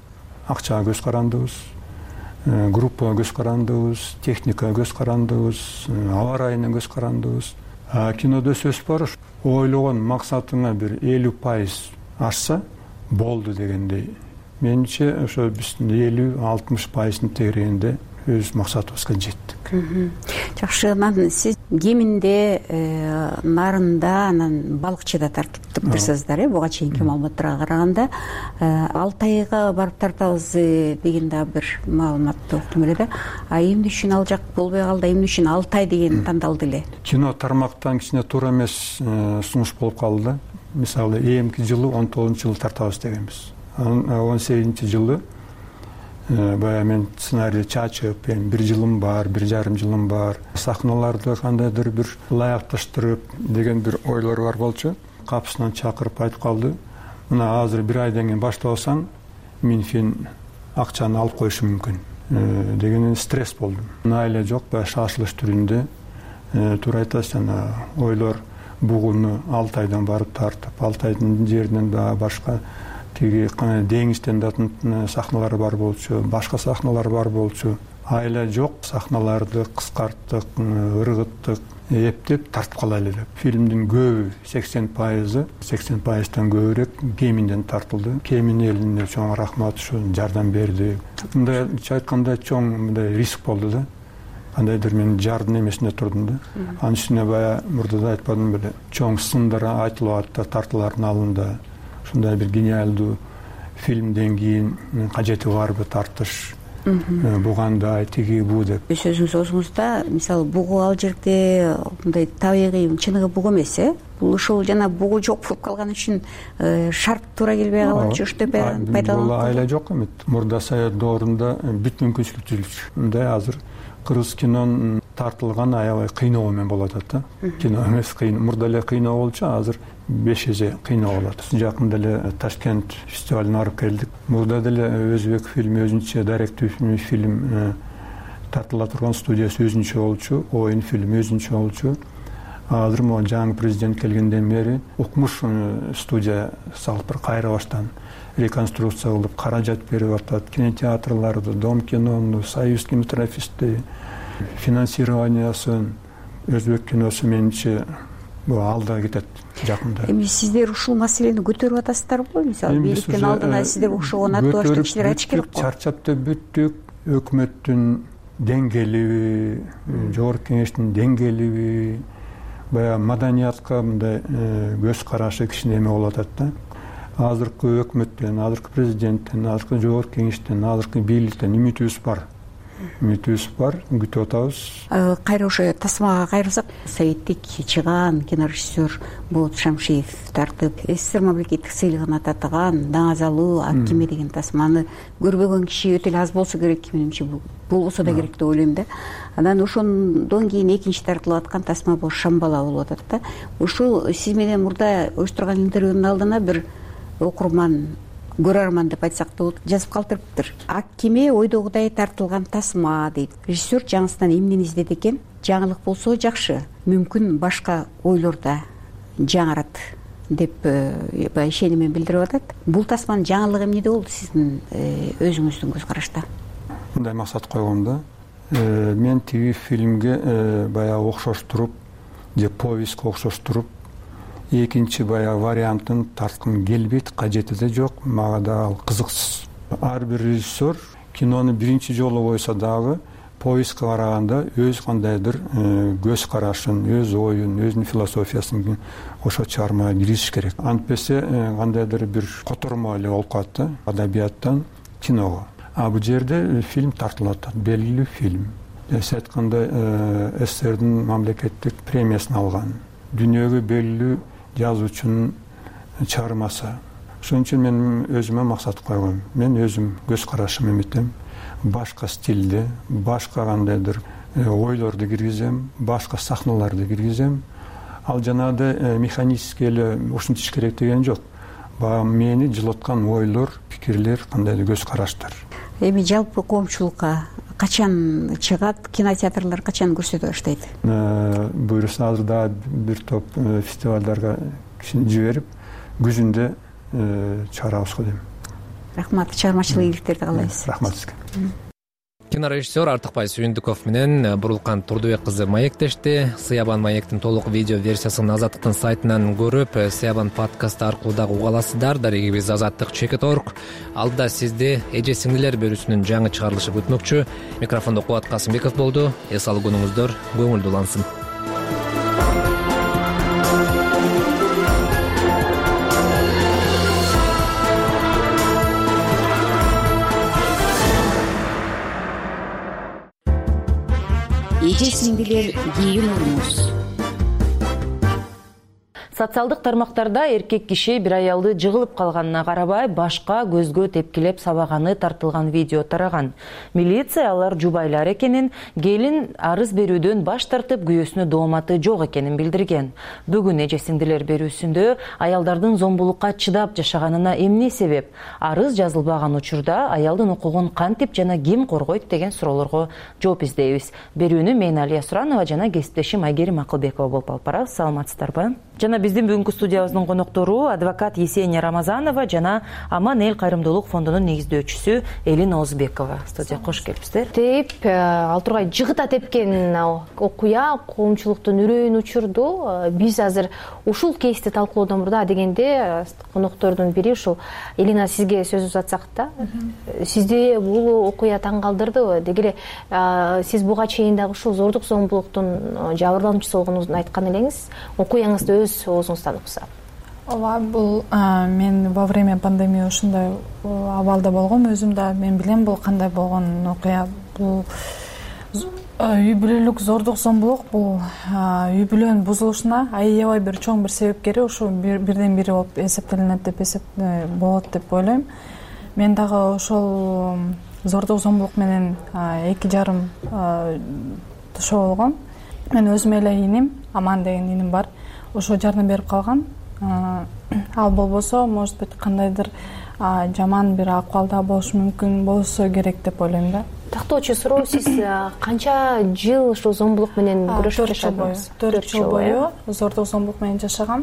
акчага көз карандыбыз, группага көз карандыбыз, техникага көз карандыбыз, аба ырайына көз карандыбыз. Кинодо сөз бар, ойлогон максатыңа бир 50% ашса болду дегендей. Менимче ошо биздин 50-60% тегерегинде өз максатыбызга жеттик. Жакшы, анан сиз кеминде нарында, анан балыкчыда тартыптырсыздар, буга чейинки маалыматтарга караганда. Алтайга барып тартабыз деген да бир маалыматты уктум эле да. Эмне үчүн ал жак болбой калды, эмне үчүн Алтай деген тандалды эле? Кино тармактан кичине туура эмес сунуш болуп калды. Мисалы, эмки жылы 19-жылы тартабыз дегенбиз. 18-жылы баягы мен сценарий чачып, 1 жылым бар, 1,5 жылым бар. Сахналарды кандайдыр бир ылайыкташтырып деген бир ойлор бар болчу. Капысынан чакырып айтып калды. Мына азыр 1 айдан кийин баштабасаң, мен сен акчаны алып коюшум мүмкүн деген стресс болду. Айла жок, баягы шашылыш түрүндө туура айтасыз, жана ойлор бугуну Алтайдан барып тартып, Алтайдын жеринен да башка тиги деңизден да сахналар бар болчу, башка сахналар бар болчу. Айла жок, сахналарды кыскарттык, ыргыттык, эптеп тартып калайлы деп. Фильмдин көбү 80%тан көбүрөөк Кеминден тартылды. Кемин элине чоң рахмат, ушу жардам берди. Мындайча айтканда чоң мындай риск болду да. Кандайдыр мен жардын эмесине турдум да. Анын үстүнө баягы мурда да айтпадым беле, чоң сындар айтылып атты, тартылардын алдында. Ушундай бир гениалдуу фильмден кийин кажети барбы тартыш, бугандай тиги бу деп. Сөзүңүз өзүңүздө, мисалы, бугу ал жерде мындай табигый чыныгы бугу эмес, бул ушул жана бугу жок болуп калган үчүн шарт туура келбей калган үчүн пайдаланып. Бул айла жок эмес. Мурда совет доорунда бүт мүмкүнчүлүк. Мындай азыр кыргыз кинонун тартылган аябай кыйноо менен болуп атат да. Кино эмес кыйын. Мурда эле кыйноо болчу, азыр 5 эже кыйноо болот. Жакында эле Ташкент фестивалына барып келдик. Мурда деле өзбек фильми, өзүнчө даректүү фильм тартыла турган студиясы өзүнчө болчу, оюн фильм өзүнчө болчу. Азыр могу жаңы президент келгенден бери укмуш студия салып кайра баштан реконструкция кылып каражат берип атат. Кинотеатрларды, Дом кинону, Союз кинематографисти финансированиясын өзбек киносу менимче алда кетет жакында. Эми сиздер ушул маселени көтөрүп атасыздарбы? Мисалы, бийликтин алдына сиздер окшогон аттуу кишилер айтыш керек го. Чарчап деп бүттүк. Өкмөттүн деңгээлиби, жогорку кеңештин деңгээлиби, баягы маданиятка мындай көз карашы кичине эме болуп атат да. Азыркы өкмөттөн, азыркы президенттен, азыркы жогорку кеңештен, азыркы бийликтен үмүтүбүз бар. Күтүп атабыз. Кайра ошо тасмага кайрылсак, советтик чыган кинорежиссер Болот Шамшиев тартып, СССР мамлекеттик сыйлыгына татыган Даңазалуу ак кеме деген тасманы көрбөгөн киши өтө эле аз болсо керек, менимче болбосо да керек деп ойлойм да. Анан ошондон кийин экинчи тартылып аткан тасма бул Шамбала болуп атат да. Ушул сиз менен мурда уюштурган интервьюнун алдына бир окурман, көрөрман деп айтсак да болот, жазып калтырыптыр. Ак кеме ойдогудай тартылган тасма дейт. Режиссер жаңысынан эмнени издеди экен? Жаңылык болсо жакшы, мүмкүн башка ойлорда жаңырат деп ишенимин билдирип атат. Бул тасманын жаңылыгы эмнеде болду сиздин өзүңүздүн көз карашта? Мындай максат койгом да. Мен тиги фильмге баягы окшоштуруп, же повестьке окшоштуруп, экинчи баягы вариантын тарткым келбейт, кажети да жок, мага да ал кызыксыз. Ар бир режиссер кинону биринчи жолу койсо дагы повестьке караганда өз кандайдыр көз карашын, өз оюн, өзүнүн философиясын ошо чыгармага киргизиш керек. Антпесе кандайдыр бир котормо эле болуп калат да, адабияттан киного. Бул жерде фильм тартылып атат, белгилүү фильм. Сиз айткандай СССРдин мамлекеттик премиясын алган, дүйнөгө белгилүү жазуучунун чыгармасы. Ошон үчүн мен өзүмө максат койгом. Мен өзүм көз карашым эметем, башка стилде, башка кандайдыр ойлорду киргизем, башка сахналарды киргизем. Ал жанагыдай механически эле ушинтиш керек деген жок. Мени жылыткан ойлор, пикирлер, кандайдыр көз караштар. Эми жалпы коомчулукка качан чыгат, кинотеатрлар качан көрсөтө баштайт? Буюрса азыр да бир топ фестивалдарга жиберип, күзүндө чыгарабыз го дейм. рахмат, чыгармачылык ийгиликтерди каалайбыз. Рахмат сизге. Кинорежиссер Артыкбай Сүйүндүков менен Бурулкан Турдубек кызы маектешти. Сыябан маектин толук видео версиясын Азаттыктын сайтынан көрүп, Сыябан подкасты аркылуу дагы уга аласыздар. Дарегибиз azattik.org. Алда сизди эже сиңдилер берүүсүнүн жаңы чыгарылышы күтмөкчү. Микрофондо Кубат Касымбеков болду. Эс алуу күнүңүздөр көңүлдүү улансын. Эже сиңдилер юморумуз. Социалдык тармактарда эркек киши бир аялды жыгылып калганына карабай башка көзгө тепкилеп сабаганы тартылган видео тараган. Милиция алар жубайлар экенин, келин арыз берүүдөн баш тартып, күйөөсүнө дооматы жок экенин билдирген. Бүгүн эже сиңдилер берүүсүндө аялдардын зомбулукка чыдап жашаганына эмне себеп? Арыз жазылбаган учурда аялдын укугун кантип жана ким коргойт деген суроолорго жооп издейбиз. Берүүнү мен Алия Суранова жана кесиптешим Айгерим Акылбекова болуп алып барабыз. Саламатсыздарбы? Жана биздин бүгүнкү студиябыздын коноктору адвокат Есения Рамазанова жана Аман эл кайрымдуулук фондунун негиздөөчүсү Элина Озбекова. Студияга кош келипсиздер. Ал тургай жыгыта тепкен окуя коомчулуктун үрөйүн учурду. Биз азыр ушул кейсти талкуулоодон мурда дегенде коноктордун бири ушул Элина, сизге сөз узатсак да. Сизди бул окуя таң калтырдыбы? Деги эле сиз буга чейин дагы ушул зордук зомбулуктун жабырлануучусу болгонуңузду айткан элеңиз. Окуяңызды өз оозуңуздан укса. Ооба, бул мен во время пандемия ушундай абалда болгом. Өзүм да мен билем бул кандай болгон окуя. Бул үй бүлөлүк зордук зомбулук, бул үй бүлөнүн бузулушуна аябай бир чоң бир себепкери ушу бирден бири болуп эсептелинет деп болот деп ойлойм. Мен дагы ошол зордук зомбулук менен 2,5 тушоо болгом. Мен өзүм эле иним, Аман деген иним бар. Ошо жардам берип калган. Ал болбосо, может быть, кандайдыр жаман бир акыбалда болушу мүмкүн болсо керек деп ойлойм да. Тактоочу суроо, сиз канча жыл ушул зомбулук менен күрөшүп жашадыңыз? 4 жыл бою зордук зомбулук менен жашагам.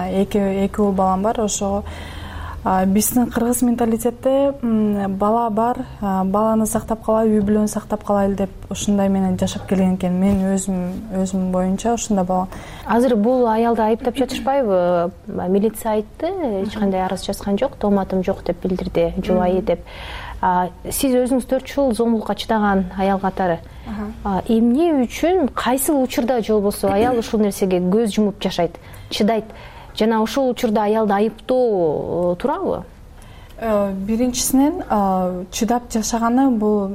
2 уул балам бар. Ошого биздин кыргыз менталитетте бала бар, баланы сактап калайлы, үй бүлөнү сактап калайлы деп ушундай менен жашап келген экен. Мен өзүм боюнча ушундай болгон. Азыр бул аялды айыптап жатышпайбы? Милиция айтты, эч кандай арыз жазган жок, дооматым жок деп билдирди, жубайы деп. Сиз өзүңүз 4 жыл зомбулукка чыдаган аял катары. Эмне үчүн, кайсыл учурда же болбосо аял ушул нерсеге көз жумуп жашайт, чыдайт? Жана ошол учурда аялды айыптоо туурабы? Биринчисинен чыдап жашаганы бул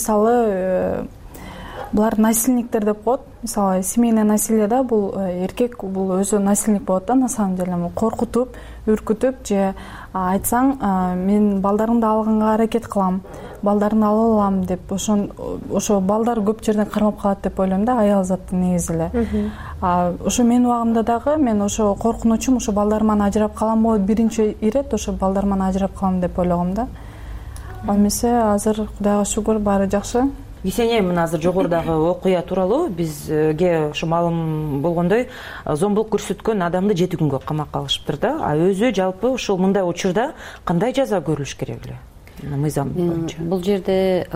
мисалы булар насильниктер деп коет. Мисалы семейное насилие да, бул эркек бул өзү насильник болот да, на самом деле коркутуп, үркүтүп же айтсаң мен балдарыңды алганга аракет кылам, балдарымды ала алам деп ошо балдар көп жерден кармап калат деп ойлойм да, аял заты негизи эле. Ошо менин убагымда дагы мен ошо коркунучум ошо балдарыман ажырап каламбы, биринчи ирет ошо балдарыман ажырап калам деп ойлогом да. Ал эмесе азыр Кудайга шүгүр баары жакшы. Есения, мына азыр жогорудагы окуя тууралуу бизге ошо маалым болгондой зомбулук көрсөткөн адамды 7 күнгө камакка алышыптыр да. Өзү жалпы ушул мындай учурда кандай жаза көрүлүш керек эле? Мыйзам боюнча. Бул жерде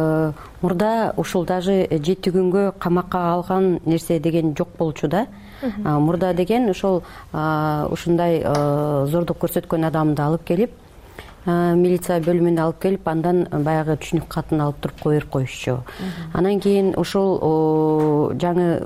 мурда ушул даже 7 күнгө камакка алган нерсе деген жок болчу да. Мурда деген ошол ушундай зордук көрсөткөн адамды алып келип, милиция бөлүмүнө алып келип, андан баягы түшүнүк катын алып туруп коюп коюшчу. Анан кийин ошол жаңы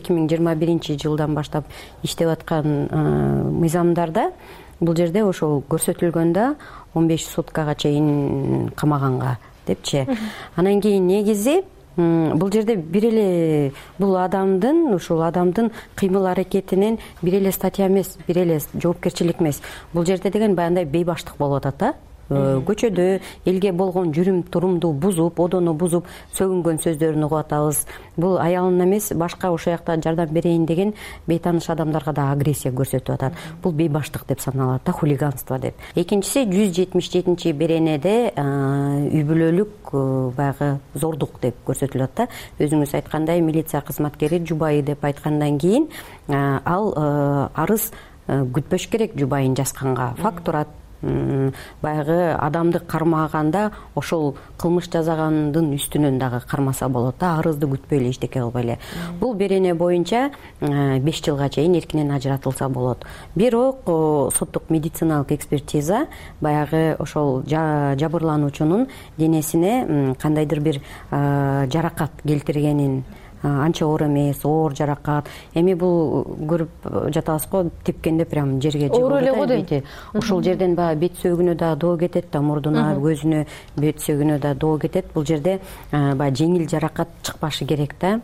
2021 жылдан баштап иштеп аткан мыйзамдарда бул жерде ошол көрсөтүлгөндө 15 суткага чейин камаганга депчи. Анан кийин негизи бул жерде бир эле бул ушул адамдын кыймыл аракетинен бир эле статья эмес, бир эле жоопкерчилик эмес. Бул жерде деген баягындай бейбаштык болуп атат да. Көчөдө элге болгон жүрүм турумду бузуп, одону бузуп, сөгүнгөн сөздөрүн угуп атабыз. Бул аялына эмес, башка ошол жакта жардам берейин деген бейтааныш адамдарга да агрессия көрсөтүп атат. Бул бейбаштык деп саналат да, хулиганство деп. Экинчиси 177 беренеде үй бүлөлүк баягы зордук деп көрсөтүлөт да. Өзүңүз айткандай, милиция кызматкери жубайы деп айткандан кийин ал арыз күтпөш керек жубайын жазганга. Факт турат, баягы адамды кармаганда ошол кылмыш жасагандын үстүнөн дагы кармаса болот да, арызды күтпөй эле эчтеке кылбай эле. Бул берене боюнча 5 жылга чейин эркинен ажыратылса болот. Бирок соттук медициналык экспертиза баягы ошол жабырлануучунун денесине кандайдыр бир жаракат келтиргенин, анча оор эмес, оор жаракат. Эми бул көрүп жатабыз го, тепкенде прям жерге жыгылды. Ошол жерден баягы бет сөөгүнө да доо кетет да, мурдуна, көзүнө, бет сөөгүнө да доо кетет. Бул жерде баягы жеңил жаракат чыкпашы керек да.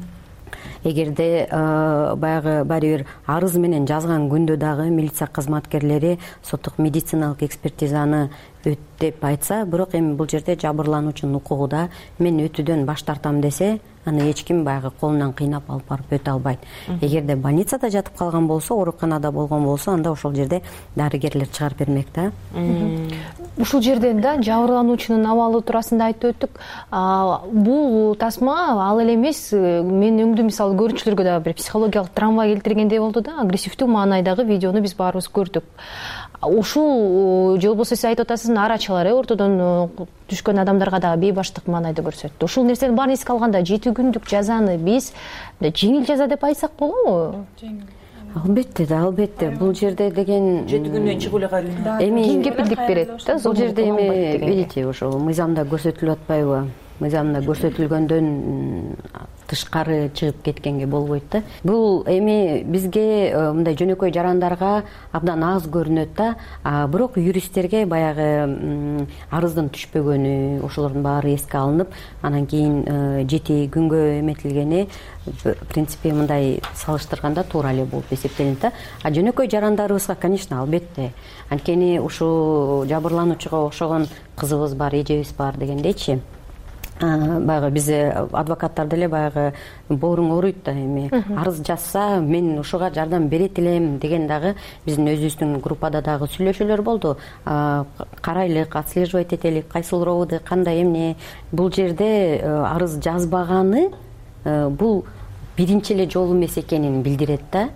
Эгерде баягы баары бир арыз менен жазган күндө дагы милиция кызматкерлери соттук медициналык экспертизаны өт деп айтса, бирок эми бул жерде жабырлануучунун укугу мен өтүүдөн баш тартам десе, аны эч ким баягы колунан кыйнап алып барып өтө албайт. Эгерде больницада жатып калган болсо, ооруканада болгон болсо, анда ошол жерде дарыгерлер чыгарып бермек да. Ушул жерден да жабырлануучунун абалы туурасында айтып өттүк. Бул тасма ал эле эмес, мен өңдүү мисалы көрүүчүлөргө да бир психологиялык травма келтиргендей болду да, агрессивдүү маанайдагы видеону биз баарыбыз көрдүк. Ушул же болбосо сиз айтып атасыз, арачылар ортодон түшкөн адамдарга дагы бейбаштык маанайды көрсөттү. Ушул нерсенин баарын эске алганда 7 күндүк жазаны биз жеңил жаза деп айтсак болобу? Албетте да, албетте. Бул жерде деген 7 күндөн чыгуу эле кайрылуу. Ким кепилдик берет да? Бул жерде эми видите, ошол мыйзамда көрсөтүлүп атпайбы? Мыйзамда көрсөтүлгөндөн тышкары чыгып кеткенге болбойт да. Бул эми бизге мындай жөнөкөй жарандарга абдан аз көрүнөт да, бирок юристтерге баягы арыздын түшпөгөнү, ошолордун баары эске алынып, анан кийин 7 күнгө эметилгени в принципе мындай салыштырганда туура эле болуп эсептелинет да. Жөнөкөй жарандарыбызга, конечно, албетте, анткени ушул жабырлануучуга окшогон кызыбыз бар, эжебиз бар дегендейчи. Баягы биз адвокаттар деле баягы бооруң ооруйт да, эми арыз жазса мен ушуга жардам берет элем деген дагы биздин өзүбүздүн группада дагы сүйлөшүүлөр болду. Карайлык, отслеживать этелик, кайсыл роуду, кандай эмне. Бул жерде арыз жазбаганы бул биринчи эле жолу эмес экенин билдирет да.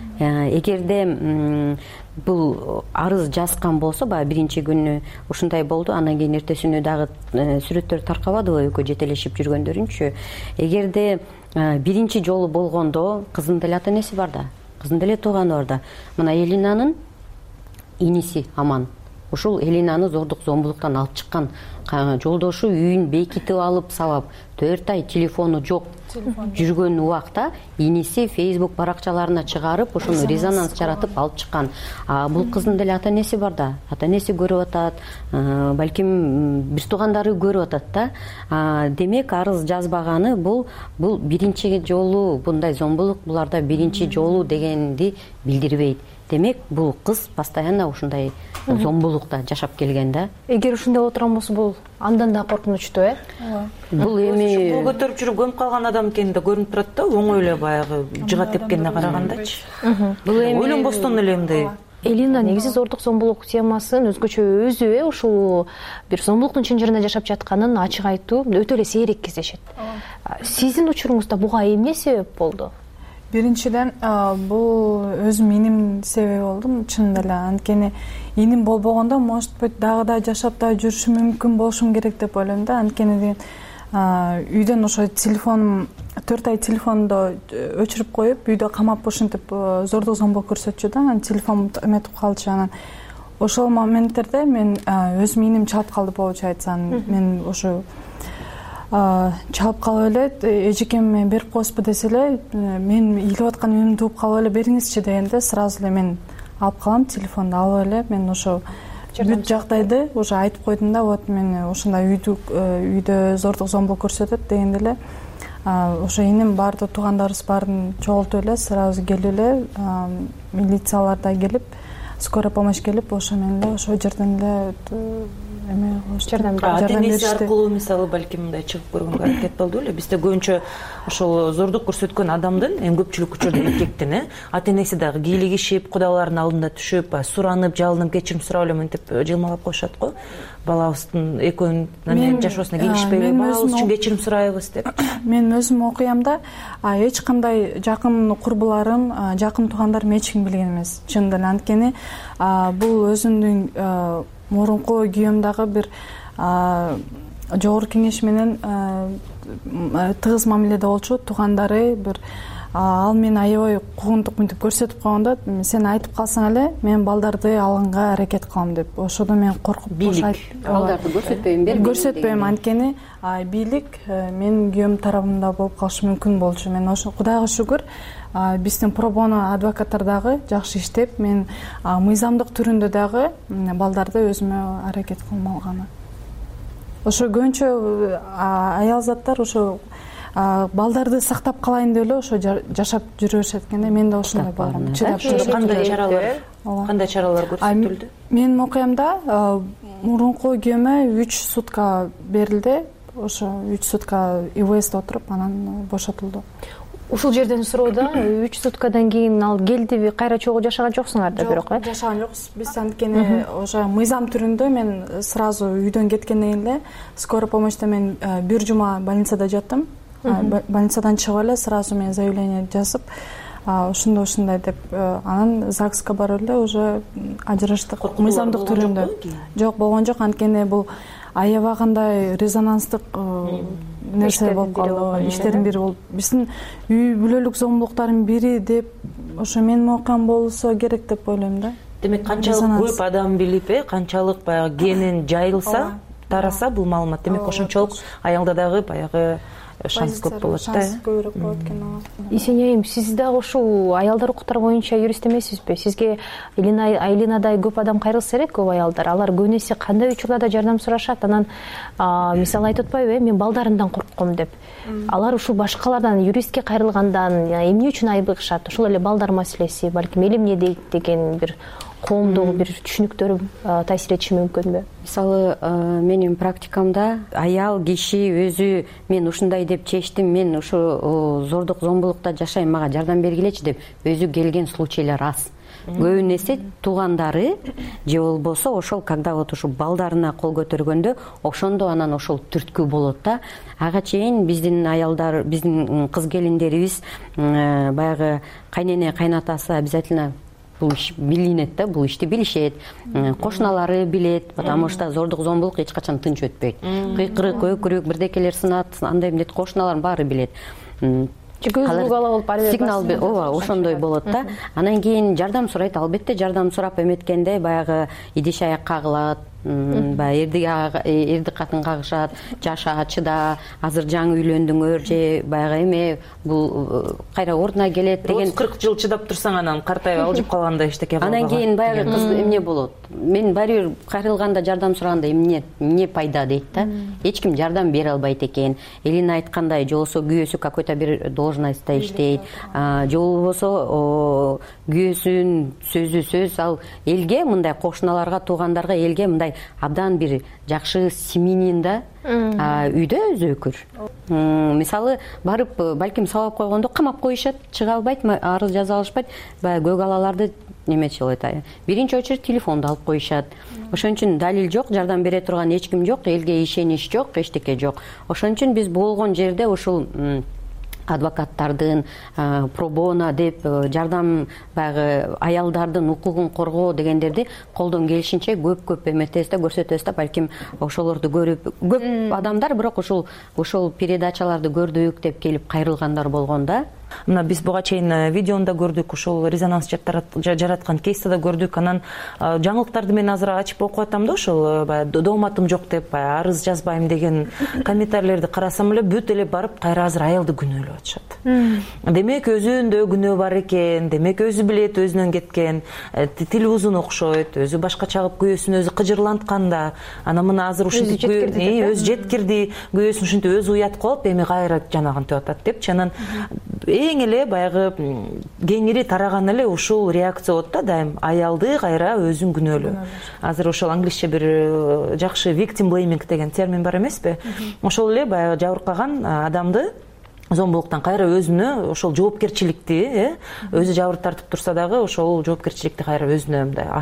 Эгерде бул арыз жазган болсо, баягы биринчи күнү ушундай болду, анан кийин эртесинө дагы сүрөттөр таркабадыбы экөө жетелешип жүргөндөрүнчү. Эгерде биринчи жолу болгондо кыздын деле ата энеси бар да, кыздын деле тууганы бар да. Мына Элинанын иниси Аман ушул Элинаны зордук зомбулуктан алып чыккан. Жолдошу үйүн бекитип алып сабап 4 ай телефону жок жүргөн убакта иниси Facebook баракчаларына чыгарып, ошону резонанс жаратып алып чыккан. Бул кыздын деле ата энеси бар да. Ата энеси көрүп атат, балким бир туугандары көрүп атат да. Демек, арыз жазбаганы бул биринчи жолу мындай зомбулук буларда биринчи жолу дегенди билдирбейт. Демек, бул кыз постоянно ушундай зомбулукта жашап келген да. Эгер ушундай отурган болсо, бул андан да коркунучтуу, Бул эми кол көтөрүп жүрүп көмүп калган адам экени да көрүнүп турат да, оңой эле баягы жыга тепкенине карагандачы. Бул эми ойлонбостон эле мындай. Элина негизи зордук зомбулук темасын өзгөчө өзү ушул бир зомбулуктун чынжырында жашап жатканын ачык айтуу өтө эле сейрек кездешет. Сиздин учуруңузда буга эмне себеп болду? Биринчиден, бул өзүм иним себеби болду, чынында эле. Анткени иним болбогондо, может быть, дагы да жашап да жүрүшүм мүмкүн болушум керек деп ойлойм да. Анткени деген үйдөн ошо телефонум 4 ай телефонду өчүрүп коюп, үйдө камап ушинтип зордук зомбулук көрсөтчү да. Анан телефонум эметип калчу. Анан ошол моменттерде мен өзүм иним чалып калды, болчу айтсам. Мен ошо чалып калып эле, эжекеме берип коесузбу десе эле, мен ыйлап аткан үнүмдү угуп калып эле бериңизчи дегенде, сразу эле мен алып калам, телефонду алып эле, мен ошо бүт жагдайды уже айтып койдум да, вот мен ушундай үйдө зордук зомбулук көрсөтөт дегенде эле, ошо иним баардык туугандарыбыз баарын чогултуп эле, сразу келип эле, милициялар да келип, скорая помощь келип, ошо менен эле ошол жерден эле жардам беришти. Аркылуу мисалы балким мындай чыгып көргөнгө аракет болду эле. Бизде көбүнчө ошол зордук көрсөткөн адамдын эң көпчүлүк учурда эркектин ата энеси дагы кийлигишип, кудалардын алдында түшүп, суранып, жалынып, кечирим сурап эле мынтип жылмалап коюшат го. балабыздын экөөнүн жашоосуна келишпейби, балабыз үчүн кечирим сурайбыз деп. Мен өзүм окуямда эч кандай жакын курбуларым, жакын туугандарым эч ким билген эмес. Чындап эле анткени бул өзүмдүн мурунку күйөөмдагы бир жогорку кеңеш менен тыгыз мамиледе болчу. Туугандары бир ал мени аябай куугунтук мынтип көрсөтүп койгондо, сен айтып калсаң эле мен балдарды алганга аракет кылам деп. Ошодо мен коркуп балдарды көрсөтпөйм, анткени бийлик менин күйөөм тарабында болуп калышы мүмкүн болчу. Мен ошо Кудайга шүгүр, биздин пробоно адвокаттар дагы жакшы иштеп, мен мыйзамдык түрүндө дагы балдарды өзүмө аракет кылмалганы. Ошо көбүнчө аял заттар ошо балдарды сактап калайын деп эле ошо жашап жүрө беришет экен да. Мен да ошондой болгом. Кандай чаралар көрсөтүлдү? Менин окуямда мурунку күйөөмө 3 сутка берилди. Ошо 3 сутка ИВСте отуруп, анан бошотулду. Ушул жерден суроодо 3 суткадан кийин ал келдиби, кайра чогуу жашаган жоксуңар да бирок, Жок, жашаган жокпуз. Биз анткени ошо мыйзам түрүндө мен сразу үйдөн кеткенден кийин эле скорый помощьта мен 1 жума больницада жаттым. Больницадан чыгып эле сразу мен заявление жазып, ушундай деп анан ЗАГСка барып эле уже ажыраштык мыйзамдык түрүндө. Жок, болгон жок, анткени бул аябагандай резонанстык нерсе болуп калды. Иштердин бири болуп, биздин үй бүлөлүк зомбулуктардын бири деп ошо менин окуям болсо керек деп ойлойм да. Демек канчалык көп адам билип, канчалык баягы кенен жайылса, тараса бул маалымат, демек ошончолук аялда дагы баягы шанс көп болот да. Шанс көбүрөөк болот экен. Исенейим, сиз дагы ушул аялдар укуктары боюнча юрист эмессизби? Сизге Элинадай көп адам кайрылса керек, көп аялдар. Алар көбүн эсе кандай учурларда жардам сурашат? Анан мисалы айтып атпайбы, мен балдарымдан коркком деп. Алар ушул башкалардан юристке кайрылгандан эмне үчүн айыгышат? Ушул эле балдар маселеси, балким эл эмне дейт деген бир коомдогу бир түшүнүктөр таасир этиши мүмкүнбү? Мисалы, менин практикамда аял киши өзү мен ушундай деп чечтим, мен ушу зордук зомбулукта жашайм, мага жардам бергилечи деп өзү келген случайлар аз. Көбүн эсе туугандары же болбосо ошол когда вот ушу балдарына кол көтөргөндө ошондо анан ошол түрткү болот да. Ага чейин биздин аялдар, биздин кыз келиндерибиз баягы кайнене кайнатасы обязательно бул иш билинет да, бул ишти билишет, кошуналары билет, потому что зордук зомбулук эч качан тынч өтпөйт. Кыйкырык, өкүрүк, бирдекелер сынат, андай эмнет, кошуналардын баары билет. Сигнал ооба ошондой болот да. Анан кийин жардам сурайт, албетте жардам сурап эметкенде баягы идиш аяк кагылат, эрди катын кагышат, жаша чыда, азыр жаңы үйлөндүңөр же баягы эме бул кайра ордуна келет деген. 40 жыл чыдап турсаң анан картайып алжып калганда эчтеке кылбаган. Анан кийин баягы кыз эмне болот? Мен баары бир кайрылганда жардам сураганда эмне пайда дейт да. Эч ким жардам бере албайт экен. Элина айткандай, же болбосо күйөөсү какой-то бир должностьта иштейт, же болбосо күйөөсүнүн сөзү сөз, ал элге, мындай кошуналарга, туугандарга, элге мындай абдан бир жакшы семьянин да, үйдө өзөкүр. Мисалы барып балким сабап койгондо камап коюшат, чыга албайт, арыз жаза алышпайт, баягы көгалаларды неметчи болот. Биринчи очередь телефонду алып коюшат. Ошон үчүн далил жок, жардам бере турган эч ким жок, элге ишенич жок, эчтеке жок. Ошон үчүн биз болгон жерде ушул адвокаттардын пробона деп жардам баягы аялдардын укугун коргоо дегендерди колдон келишинче көп эметебиз да, көрсөтөбүз да. Балким ошолорду көрүп көп адамдар бирок ушул передачаларды көрдүк деп келип кайрылгандар болгон да. Мына биз буга чейин видеону да көрдүк, ушул резонанс жараткан кейсти да көрдүк. Анан жаңылыктарды мен азыр ачып окуп атам да, ушул баягы дооматым жок деп арыз жазбайм деген комментарийлерди карасам эле бүт эле барып кайра азыр аялды күнөөлөп атышат. Демек өзүндө күнөө бар экен, демек өзү билет өзүнөн кеткен, тили узун окшойт, өзү башка чагып күйөөсүн өзү кыжырлантканда, анан мына азыр ушинтип өзү жеткирди, күйөөсүн ушинтип өзү уят кылып, эми кайра жанагынтип атат депчи. Анан эң эле баягы кеңири тараган эле ушул реакция болот да, дайым аялды кайра өзүн күнөөлөө. Азыр ошол англисче бир жакшы victim blaming деген термин бар эмеспи? Ошол эле баягы жабыркаган адамды зомбулуктан кайра өзүнө ошол жоопкерчиликти, өзү жабыр тартып турса дагы ошол жоопкерчиликти кайра өзүнө мындай асып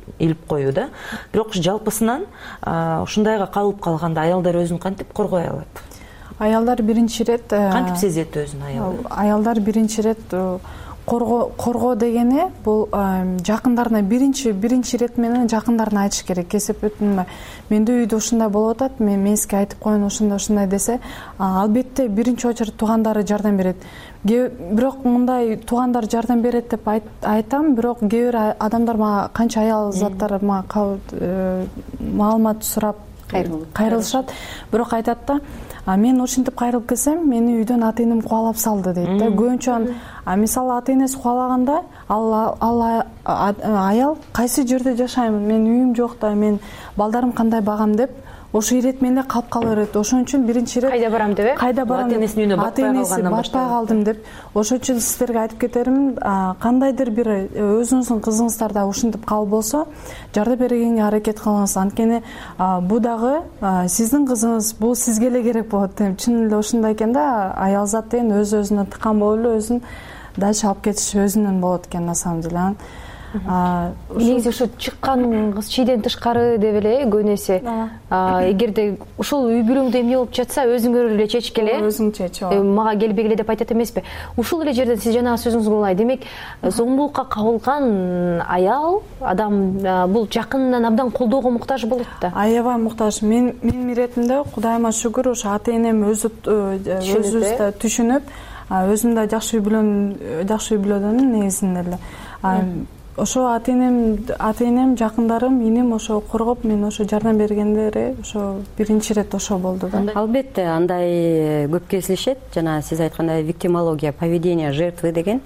илип коюу да. Бирок жалпысынан ушундайга калып калганда аялдар өзүн кантип коргой алат? Аялдар биринчи ирет кантип сезет өзүн аялдар биринчи ирет коргоо дегени бул жакындарына биринчи ирет менен жакындарына айтыш керек. Кесиптин менде үйдө ушундай болуп атат, мен сизге айтып коеюн ушундай десе, албетте биринчи очередь туугандары жардам берет. Бирок мындай туугандар жардам берет деп айтам, бирок кээ бир адамдар мага канча аял заттар мага маалымат сурап кайрылышат, бирок айтат да, мен ушинтип кайрылып келсем, мени үйдөн ата энем кубалап салды дейт да. Көбүнчө мисалы ата энеси кубалаганда ал аял кайсы жерде жашаймын, мен үйүм жок да, мен балдарым кандай багам деп ошо ирет менде калып кала берет. Ошон үчүн биринчи ирет кайда барам деп, кайда барам, ата энесинин үйүнө батпай калдым деп. Ошон үчүн сиздерге айтып кетерим, кандайдыр бир өзүңүздүн кызыңыздар да ушинтип калып болсо, жардам бергенге аракет кылыңыз. Анткени бул дагы сиздин кызыңыз, бул сизге эле керек болот дейм. Чын эле ошондой экен да, аял зат деген өз-өзүнө тыккан болуп эле өзүн дальше алып кетиш өзүнөн болот экен на самом деле. Негизи ушу чыккан кыз чийден тышкары деп эле көбүн эсе эгерде ушул үй бүлөңдө эмне болуп жатса өзүңөр эле чечкиле, өзүң чеч. Мага келбегиле деп айтат эмеспи? Ушул эле жерден сиз жанагы сөзүңүзгө улай. Демек, зомбулукка кабылган аял адам бул жакынынан абдан колдоого муктаж болот да. Аябай муктаж. Мен иретимде Кудайыма шүгүр, ошо ата энем өзүбүздү түшүнүп, өзүм да жакшы үй бүлөдөн негизинде эле. Ошо ата энем, жакындарым, иним ошо коргоп, мен ошо жардам бергендери ошо биринчи ирет ошо болду да. Албетте андай көп кездешет. Жана сиз айткандай виктимология, поведение жертвы деген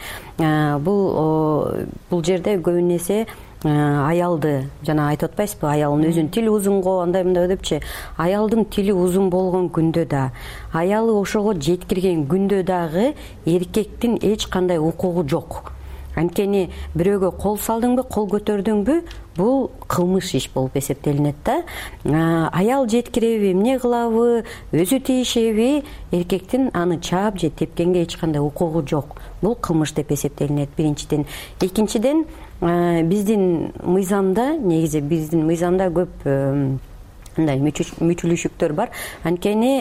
бул жерде көбүн эсе аялды жана айтып атпайсызбы, аялдын өзүнүн тили узун го, андай мындай депчи. Аялдын тили узун болгон күндө да, аялы ошого жеткирген күндө дагы эркектин эч кандай укугу жок. Анткени бирөөгө кол салдыңбы, кол көтөрдүңбү, бул кылмыш иш болуп эсептелинет да. Аял жеткиреби, эмне кылабы, өзү тийишеби, эркектин аны чаап же тепкенге эч кандай укугу жок. Бул кылмыш деп эсептелинет биринчиден. Экинчиден, биздин мыйзамда, негизи биздин мыйзамда көп мындай мүчүлүшүктөр бар. Анткени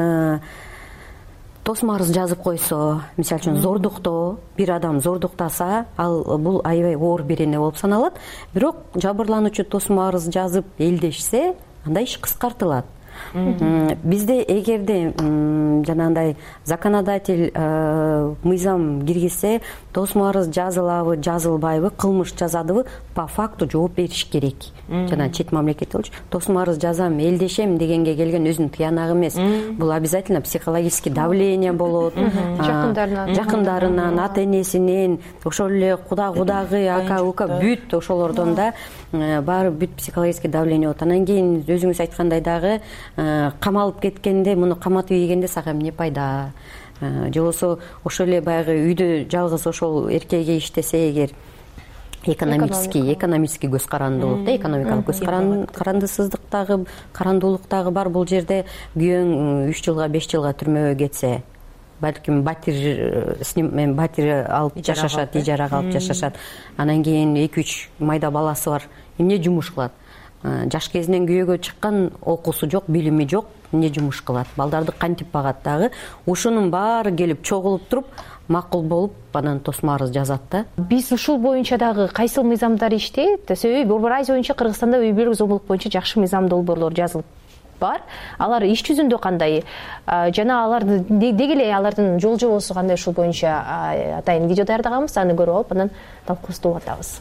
тосмо арыз жазып койсо, мисалы үчүн зордуктоо, бир адам зордуктаса, ал бул аябай оор бир эне болуп саналат. Бирок жабырлануучу тосмо арыз жазып элдешсе, андай иш кыскартылат. Бизде эгерде жанагындай законодатель мыйзам киргизсе, тосмо арыз жазылабы, жазылбайбы, кылмыш жазадыбы, по факту жооп бериш керек. Жана чет мамлекетте болчу, тосмо арыз жазам, элдешем дегенге келген өзүнүн тыянагы эмес. Бул обязательно психологический давление болот. Жакындарынан, ата энесинен, ошол эле кудагы, ака, ука бүт ошолордон да баары бүт психологический давление болот. Анан кийин өзүңүз айткандай дагы камалып кеткенде, муну каматып ийгенде сага эмне пайда? Же болбосо ошол эле баягы үйдө жалгыз ошол эркеги иштесе эгер экономический көз каранды болот да, экономикалык көз карандысыздык дагы, карандуулук дагы бар бул жерде. Күйөөң 3 жылга 5 жылга түрмөгө кетсе, балким батир алып жашашат, ижарага алып жашашат. Анан кийин 2-3 майда баласы бар. Эмне жумуш кылат? Жаш кезинен күйөөгө чыккан, окуусу жок, билими жок, эмне жумуш кылат? Балдарды кантип багат дагы? Ушунун баары келип чогулуп туруп, макул болуп, анан тосмо арыз жазат да. Биз ушул боюнча дагы кайсыл мыйзамдар иштейт? Себеби Борбор Азия боюнча Кыргызстанда үй бүлөлүк зомбулук боюнча жакшы мыйзам долбоорлор жазылып бар. Алар иш жүзүндө кандай? Жана аларды деги эле алардын жол жобосу кандай ушул боюнча атайын видео даярдаганбыз, аны көрүп алып, анан талкуубузду улантабыз.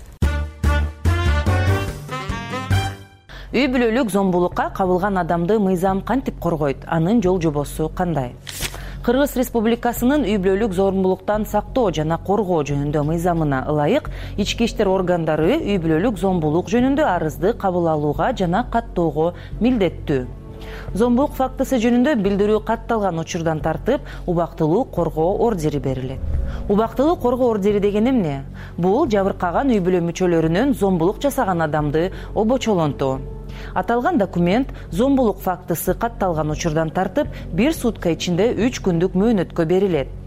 Үй бүлөлүк зомбулукка кабылган адамды мыйзам кантип коргойт? Анын жол жобосу кандай? Кыргыз Республикасынын үй бүлөлүк зомбулуктан сактоо жана коргоо жөнүндө мыйзамына ылайык ички иштер органдары үй бүлөлүк зомбулук жөнүндө арызды кабыл алууга жана каттоого милдеттүү. Зомбулук фактысы жөнүндө билдирүү катталган учурдан тартып, убактылуу коргоо ордери берилет. Убактылуу коргоо ордери деген эмне? Бул жабыркаган үй бүлө мүчөлөрүнүн зомбулук жасаган адамды обочолонтоо. Аталган документ зомбулук фактысы катталган учурдан тартып 1 сутка ичинде 3 күндүк мөөнөткө берилет.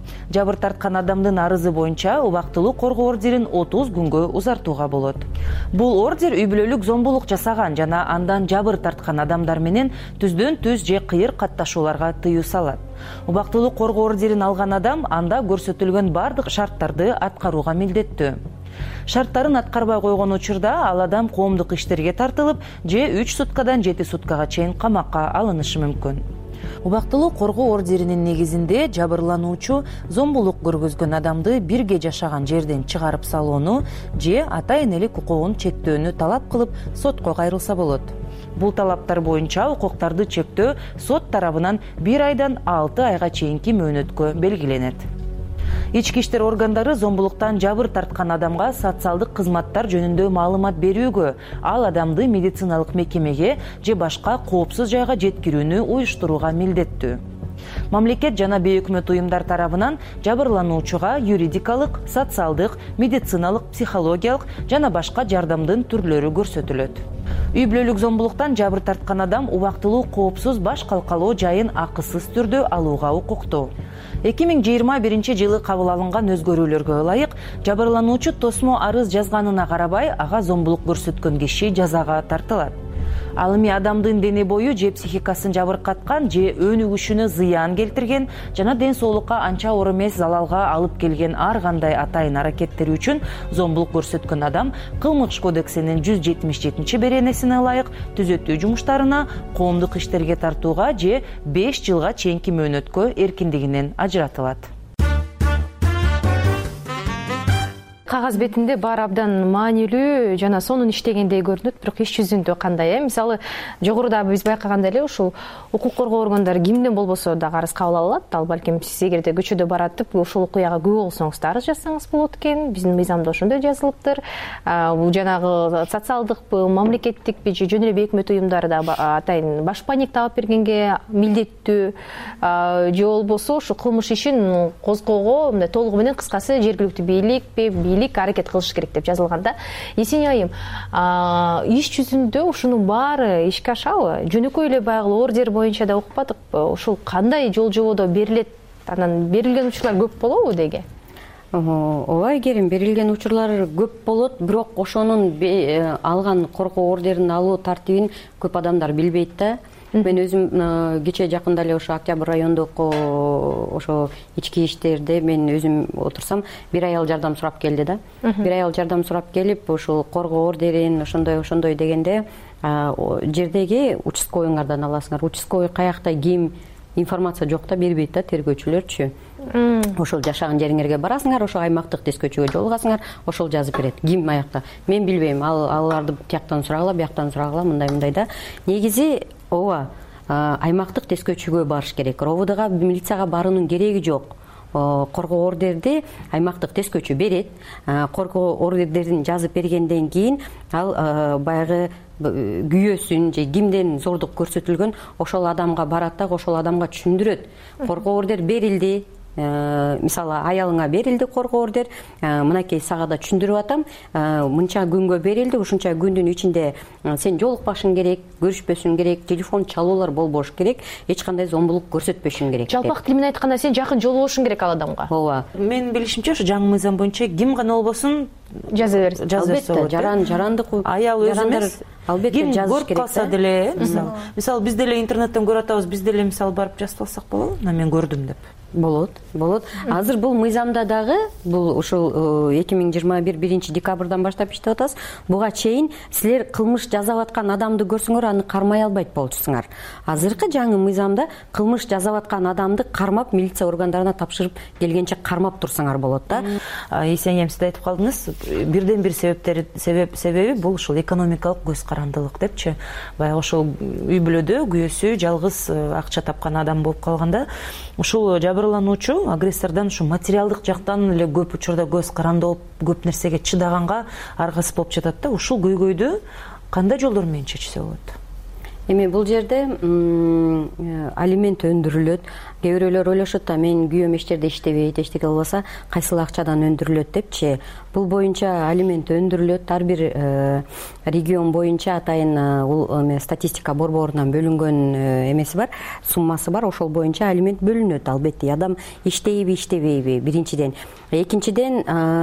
Жабыр тарткан адамдын арызы боюнча убактылуу коргоо ордерин 30 күнгө узартууга болот. Бул ордер үй бүлөлүк зомбулук жасаган жана андан жабыр тарткан адамдар менен түздөн түз же кыйыр катташууларга тыюу салат. Убактылуу коргоо ордерин алган адам анда көрсөтүлгөн бардык шарттарды аткарууга милдеттүү. Шарттарын аткарбай койгон учурда ал адам коомдук иштерге тартылып, же 3 суткадан 7 суткага чейин камакка алынышы мүмкүн. Убактылуу коргоо ордеринин негизинде жабырлануучу зомбулук көргөзгөн адамды бирге жашаган жерден чыгарып салууну же ата-энелик укугун чектөөнү талап кылып сотко кайрылса болот. Бул талаптар боюнча укуктарды чектөө сот тарабынан 1 айдан 6 айга чейинки мөөнөткө белгиленет. Ички иштер органдары зомбулуктан жабыр тарткан адамга социалдык кызматтар жөнүндө маалымат берүүгө, ал адамды медициналык мекемеге же башка коопсуз жайга жеткирүүнү уюштурууга милдеттүү. Мамлекет жана бейөкмөт уюмдар тарабынан жабырлануучуга юридикалык, социалдык, медициналык, психологиялык жана башка жардамдын түрлөрү көрсөтүлөт. Үй бүлөлүк зомбулуктан жабыр тарткан адам убактылуу коопсуз баш калкалоо жайын акысыз түрдө алууга укуктуу. 2021 жылы кабыл алынган өзгөрүүлөргө ылайык жабырлануучу тосмо арыз жазганына карабай ага зомбулук көрсөткөн киши жазага тартылат. Ал эми адамдын дене бою же психикасын жабыркаткан же өнүгүшүнө зыян келтирген жана ден соолукка анча оор эмес залалга алып келген ар кандай атайын аракеттери үчүн зомбулук көрсөткөн адам Кылмыш кодексинин 177-беренесине ылайык түзөтүү жумуштарына, коомдук иштерге тартууга же 5 жылга чейинки мөөнөткө эркиндигинен ажыратылат. Кагаз бетинде баары абдан маанилүү жана сонун иштегендей көрүнөт, бирок иш жүзүндө кандай? Мисалы, жогоруда биз байкагандай эле ушул укук коргоо органдары кимден болбосо дагы арыз кабыл алат. Ал балким сиз эгерде көчөдө баратып ушул окуяга күбө болсоңуз да арыз жазсаңыз болот экен. Биздин мыйзамда ошондой жазылыптыр. Бул жанагы социалдыкпы, мамлекеттикпи же жөн эле бейөкмөт уюмдары да атайын баш паник таап бергенге милдеттүү. Же болбосо ушу кылмыш ишин козгоого мындай толугу менен кыскасы жергиликтүү бийлик аракет кылыш керек деп жазылган да. Эсене айым, иш жүзүндө ушунун баары ишке ашабы? Жөнөкөй эле баягы ордер боюнча да укпадыкпы? Ушул кандай жол жободо берилет? Анан берилген учурлар көп болобу деге? Ооба, Айгерим, берилген учурлар көп болот, бирок ошонун алган коргоо ордерин алуу тартибин көп адамдар билбейт да. Мен өзүм кече жакында эле ошо Октябрь райондук ошо ички иштерде мен өзүм отурсам, бир аял жардам сурап келди да. Бир аял жардам сурап келип, ошол коргоо ордерин ошондой дегенде жердеги участковыйңардан аласыңар. Участковый каякта ким информация жок да, бербейт да тергөөчүлөрчү. Ошол жашаган жериңерге барасыңар, ошо аймактык тескөөчүгө жолугасыңар, ошол жазып берет. Ким аякта? Мен билбейм. Аларды тияктан сурагыла, бияктан сурагыла, мындай да. Негизи ооба, аймактык тескөөчүгө барыш керек. РОВДга, милицияга баруунун кереги жок. Коргоо ордерди аймактык тескөөчү берет. Коргоо ордердерин жазып бергенден кийин ал баягы күйөөсүн же кимден зордук көрсөтүлгөн ошол адамга барат да, ошол адамга түшүндүрөт. Коргоо ордер берилди. Мисалы, аялыңа берилди коргоо ордер, мынакей сага да түшүндүрүп атам, мынча күнгө берилди, ушунча күндүн ичинде сен жолукпашың керек, көрүшпөсүң керек, телефон чалуулар болбош керек, эч кандай зомбулук көрсөтпөшүң керек. Жалпак тил менен айтканда сен жакын жолугушуң керек ал адамга. Ооба. Менин билишимче, ошо жаңы мыйзам боюнча ким гана болбосун жаза берсин. Албетте, жарандык аял өзү эмес, албетте жазыш керек. Көрүп калса деле, мисалы биз деле интернеттен көрүп атабыз, биз деле мисалы барып жазып алсак болобу? Мен көрдүм деп. Болот. Азыр бул мыйзамда дагы, бул ушул 2021 декабрдан баштап иштеп атабыз. Буга чейин силер кылмыш жасап аткан адамды көрсөңөр, аны кармай албайт болчусуңар. Азыркы жаңы мыйзамда кылмыш жасап аткан адамды кармап, милиция органдарына тапшырып келгенче кармап турсаңар болот да. Эсенем, сиз айтып калдыңыз, бирден бир себеби бул ушул экономикалык көз карандылык депчи. Баягы ошол үй бүлөдө күйөөсү жалгыз акча тапкан адам болуп калганда, ушул жабырлануучу агрессордон ушу материалдык жактан эле көп учурда көз карандалып, көп нерсеге чыдаганга аргасыз болуп жатат да. Ушул көйгөйдү кандай жолдор менен чечсе болот? Эми бул жерде алимент өндүрүлөт. кээ бирөөлөр ойлошот да менин күйөөм эч жерде иштебейт, эчтеке болбосо кайсыл акчадан өндүрүлөт депчи. Бул боюнча алимент өндүрүлөт. Ар бир регион боюнча атайын статистика борборунан бөлүнгөн эмеси бар, суммасы бар. Ошол боюнча алимент бөлүнөт. Албетте адам иштейби, иштебейби биринчиден. Экинчиден,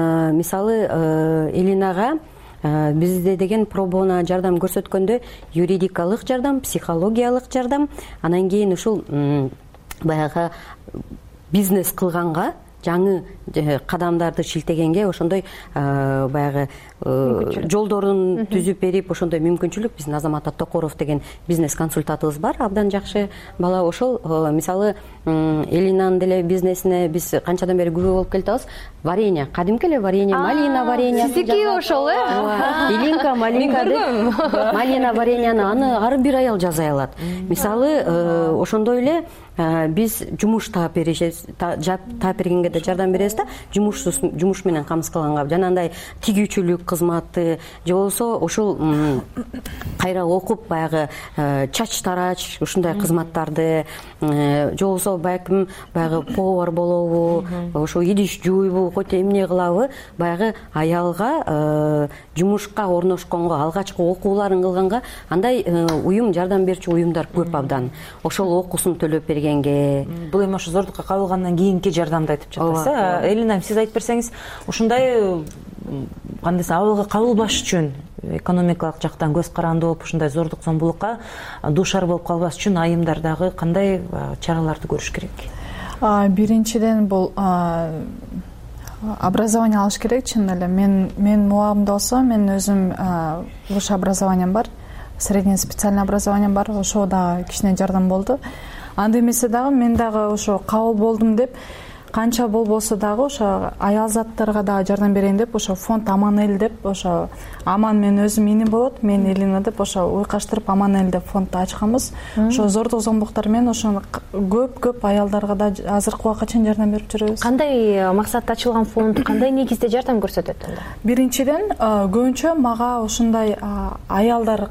мисалы Элинага бизде деген пробона жардам көрсөткөндө юридикалык жардам, психологиялык жардам, анан кийин ушул баягы бизнес кылганга, жаңы кадамдарды шилтегенге ошондой баягы жолдорун түзүп берип, ошондой мүмкүнчүлүк биздин Азамат Токоров деген бизнес консультантыбыз бар, абдан жакшы бала. Ошол мисалы Элинанын деле бизнесине биз канчадан бери күбө болуп келатабыз. Варенье, кадимки эле варенье, малина варенье. Сиздики ошол, Илинка, малинка деп малина вареньяны аны ар бир аял жасай алат. Мисалы ошондой эле биз жумуш таап бергенге да жардам беребиз да, жумуш менен камсыз кылганга, жанагындай тигүүчүлүк кызматы же болбосо ушул кайра окуп баягы чач тарач ушундай кызматтарды, же болбосо балким баягы повар болобу, ошо идиш жууйбу, хоть эмне кылабы, баягы аялга жумушка орношконго, алгачкы окууларын кылганга андай уюм, жардам берчү уюмдар көп абдан. Ошол окуусун төлөп бергенге. Бул эми ошо зордукка кабылгандан кийинки жардамды айтып жатасыз. Элина, сиз айтып берсеңиз, ушундай кандайсы абалга кабылбаш үчүн, экономикалык жактан көз каранды болуп ушундай зордук зомбулукка дуушар болуп калбас үчүн айымдар дагы кандай чараларды көрүш керек? Биринчиден бул образование алыш керек. Чын эле мен муабымда болсо, мен өзүм высшее образованием бар, среднее специальное образованием бар. Ошо дагы кичине жардам болду. Анда эмесе дагы мен дагы ошо кабыл болдум деп, канча болбосо дагы ошо аял заттарга дагы жардам берейин деп, ошо фонд Аман эл деп, ошо Аман мен өзүм иним болот, мен Элина деп, ошо уйкаштырып Аман эл деп фондду ачканбыз. Ошо зордук зомбулуктар менен ошо көп аялдарга да азыркы убакка чейин жардам берип жүрөбүз. Кандай максатта ачылган фонд, кандай негизде жардам көрсөтөт анда? Биринчиден, көбүнчө мага ушундай аялдар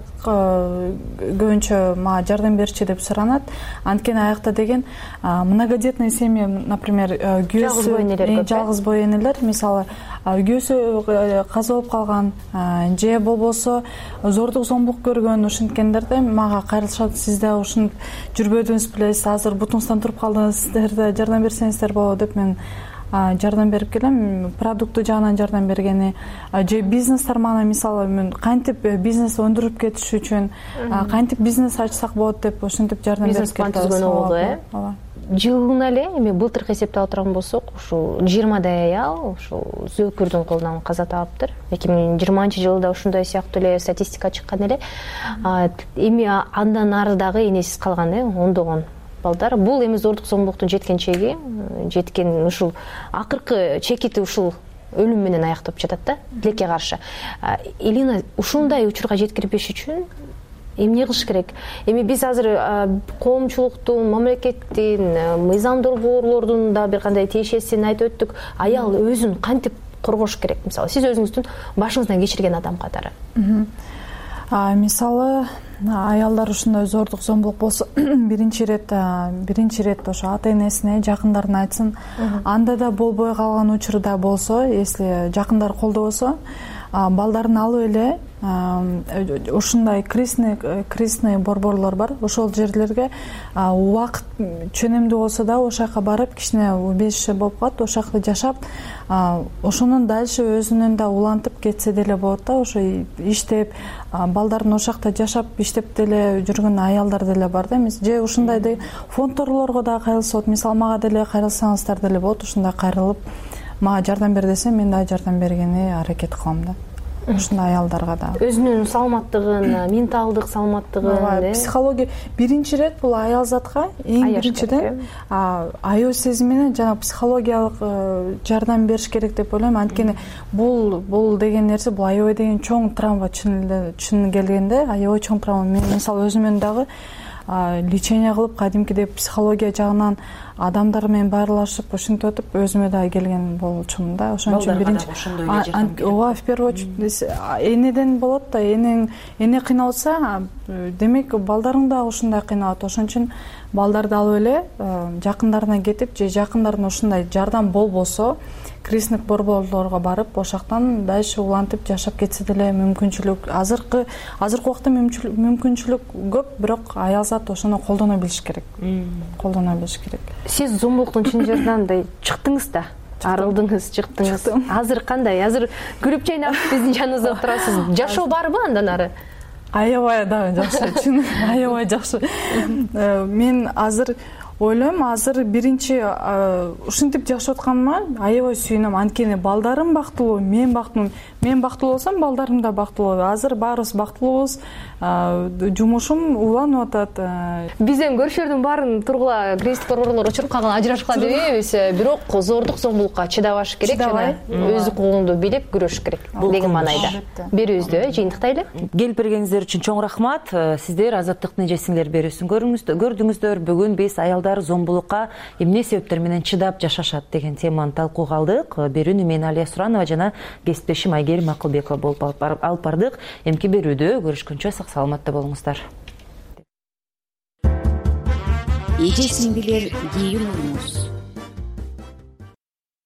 көбүнчө мага жардам берчи деп суранат. Анткени аякта деген многодетный семья, например, жалгыз бой энелер, мисалы күйөөсү каза болуп калган же болбосо зордук зомбулук көргөн ушинткендерде мага кайрылышат. Сиз да ушинтип жүрбөдүңүз белесиз, азыр бутуңуздан туруп калдыңыз, сиздерде жардам берсеңиздер болот деп мен жардам берип келем. Продукты жагынан жардам бергени же бизнес тармагынан, мисалы мен кантип бизнес өндүрүп кетиш үчүн кантип бизнес ачсак болот деп ошентип жардам берип келем. Бизнес план түзгөнү болду, жылына эле эми былтыркы эсептеп отурган болсок, ушул 20дай аял ушул зөөкүрдүн колунан каза таптыр. 2020-жылда ушундай сыяктуу эле статистика чыккан эле. Эми андан ары дагы энесиз калган ондогон балдар. Бул эми зордук зомбулуктун жеткен чеги, жеткен ушул акыркы чекити ушул өлүм менен аяктап жатат да, тилекке каршы. Элина, ушундай учурга жеткирбеш үчүн эмне кылыш керек? Эми биз азыр коомчулуктун, мамлекеттин, мыйзам долбоорлордун да бир кандай тиешесин айтып өттүк. Аял өзүн кантип коргош керек? Мисалы, сиз өзүңүздүн башыңыздан кечирген адам катары. Мисалы, аялдар ушундай зордук зомбулук болсо, биринчи ирет ошо ата энесине, жакындарына айтсын. Анда да болбой калган учурда болсо, если жакындар колдобосо, балдарын алып эле ушундай кризисный борборлор бар. Ошол жерлерге убакыт чөнөмдүү болсо да ошол жака барып, кичине убежище болуп калат, ошол жакта жашап, ошонун дальше өзүнөн да улантып кетсе деле болот да. Ошо иштеп, балдарын ошол жакта жашап, иштеп деле жүргөн аялдар деле бар да. Же ушундай фондторлорго да кайрылса болот. Мисалы, мага деле кайрылсаңыздар деле болот. Ушундай кайрылып, мага жардам бер десе, мен да жардам бергени аракет кылам да. Ушундай аялдарга да. Өзүнүн саламаттыгын, менталдык саламаттыгын, психология биринчи ирет бул аял затка эң биринчиден аял сезимине жана психологиялык жардам бериш керек деп ойлойм. Анткени бул деген нерсе, бул аябай деген чоң травма, чын келгенде аябай чоң травма. Мен мисалы өзүмөн дагы лечение кылып, кадимкидей психология жагынан адамдар менен баарлашып ушинтип өтүп өзүмө да келген болчумун да. Ошон үчүн биринчи ооба в первую очередь энеден болот да. Эне кыйналса, демек балдарың да ушундай кыйналат. Ошон үчүн балдарды алып эле жакындарына кетип же жакындарына ушундай жардам болбосо кризистик борборлорго барып ошоктон дальше улантып жашап кетсе деле мүмкүнчүлүк азыркы убакта мүмкүнчүлүк көп, бирок аязат ошону колдоно билиш керек. Сиз зомбулуктун чын жырынан мындай чыктыңыз да, арылдыңыз, чыктыңыз. Азыр кандай? Азыр күлүп чайнап биздин жаныбызда отурасыз. Жашоо барбы андан ары? Аябай дагы жакшы, чын аябай жакшы. Мен азыр ойлойм, азыр биринчи ушинтип жашап атканыма аябай сүйүнөм. Анткени балдарым бактылуу, мен бактылуу. Мен бактылуу болсом, балдарым да бактылуу. Азыр баарыбыз бактылуубуз. Жумушум уланып атат. Бизден көршөлөрдүн баарын тургула кризистик борборлор өчүрүп калган, ажырашып калды дебейбиз. Бирок зордук, зомбулукка чыдабаш керек жана өз укугуңду билип күрөш керек деген маанайда. Берүүбүздө жыйынтыктайлы. Келип бергениңиздер үчүн чоң рахмат. Сиздер Азаттыктын эжесиңер берүүсүн көрдүңүздөр. Бүгүн биз аялдар зомбулукка эмне себептер менен чыдап жашашат деген теманы талкууга алдык. Берүүнү мен Алия Суранова жана кесиптешим Айгерим Акылбекова болуп алып бардык. Эмки берүүдө көрүшкөнчө сак саламатта болуңуздар. Эже сиңдилер, кийин болуңуз.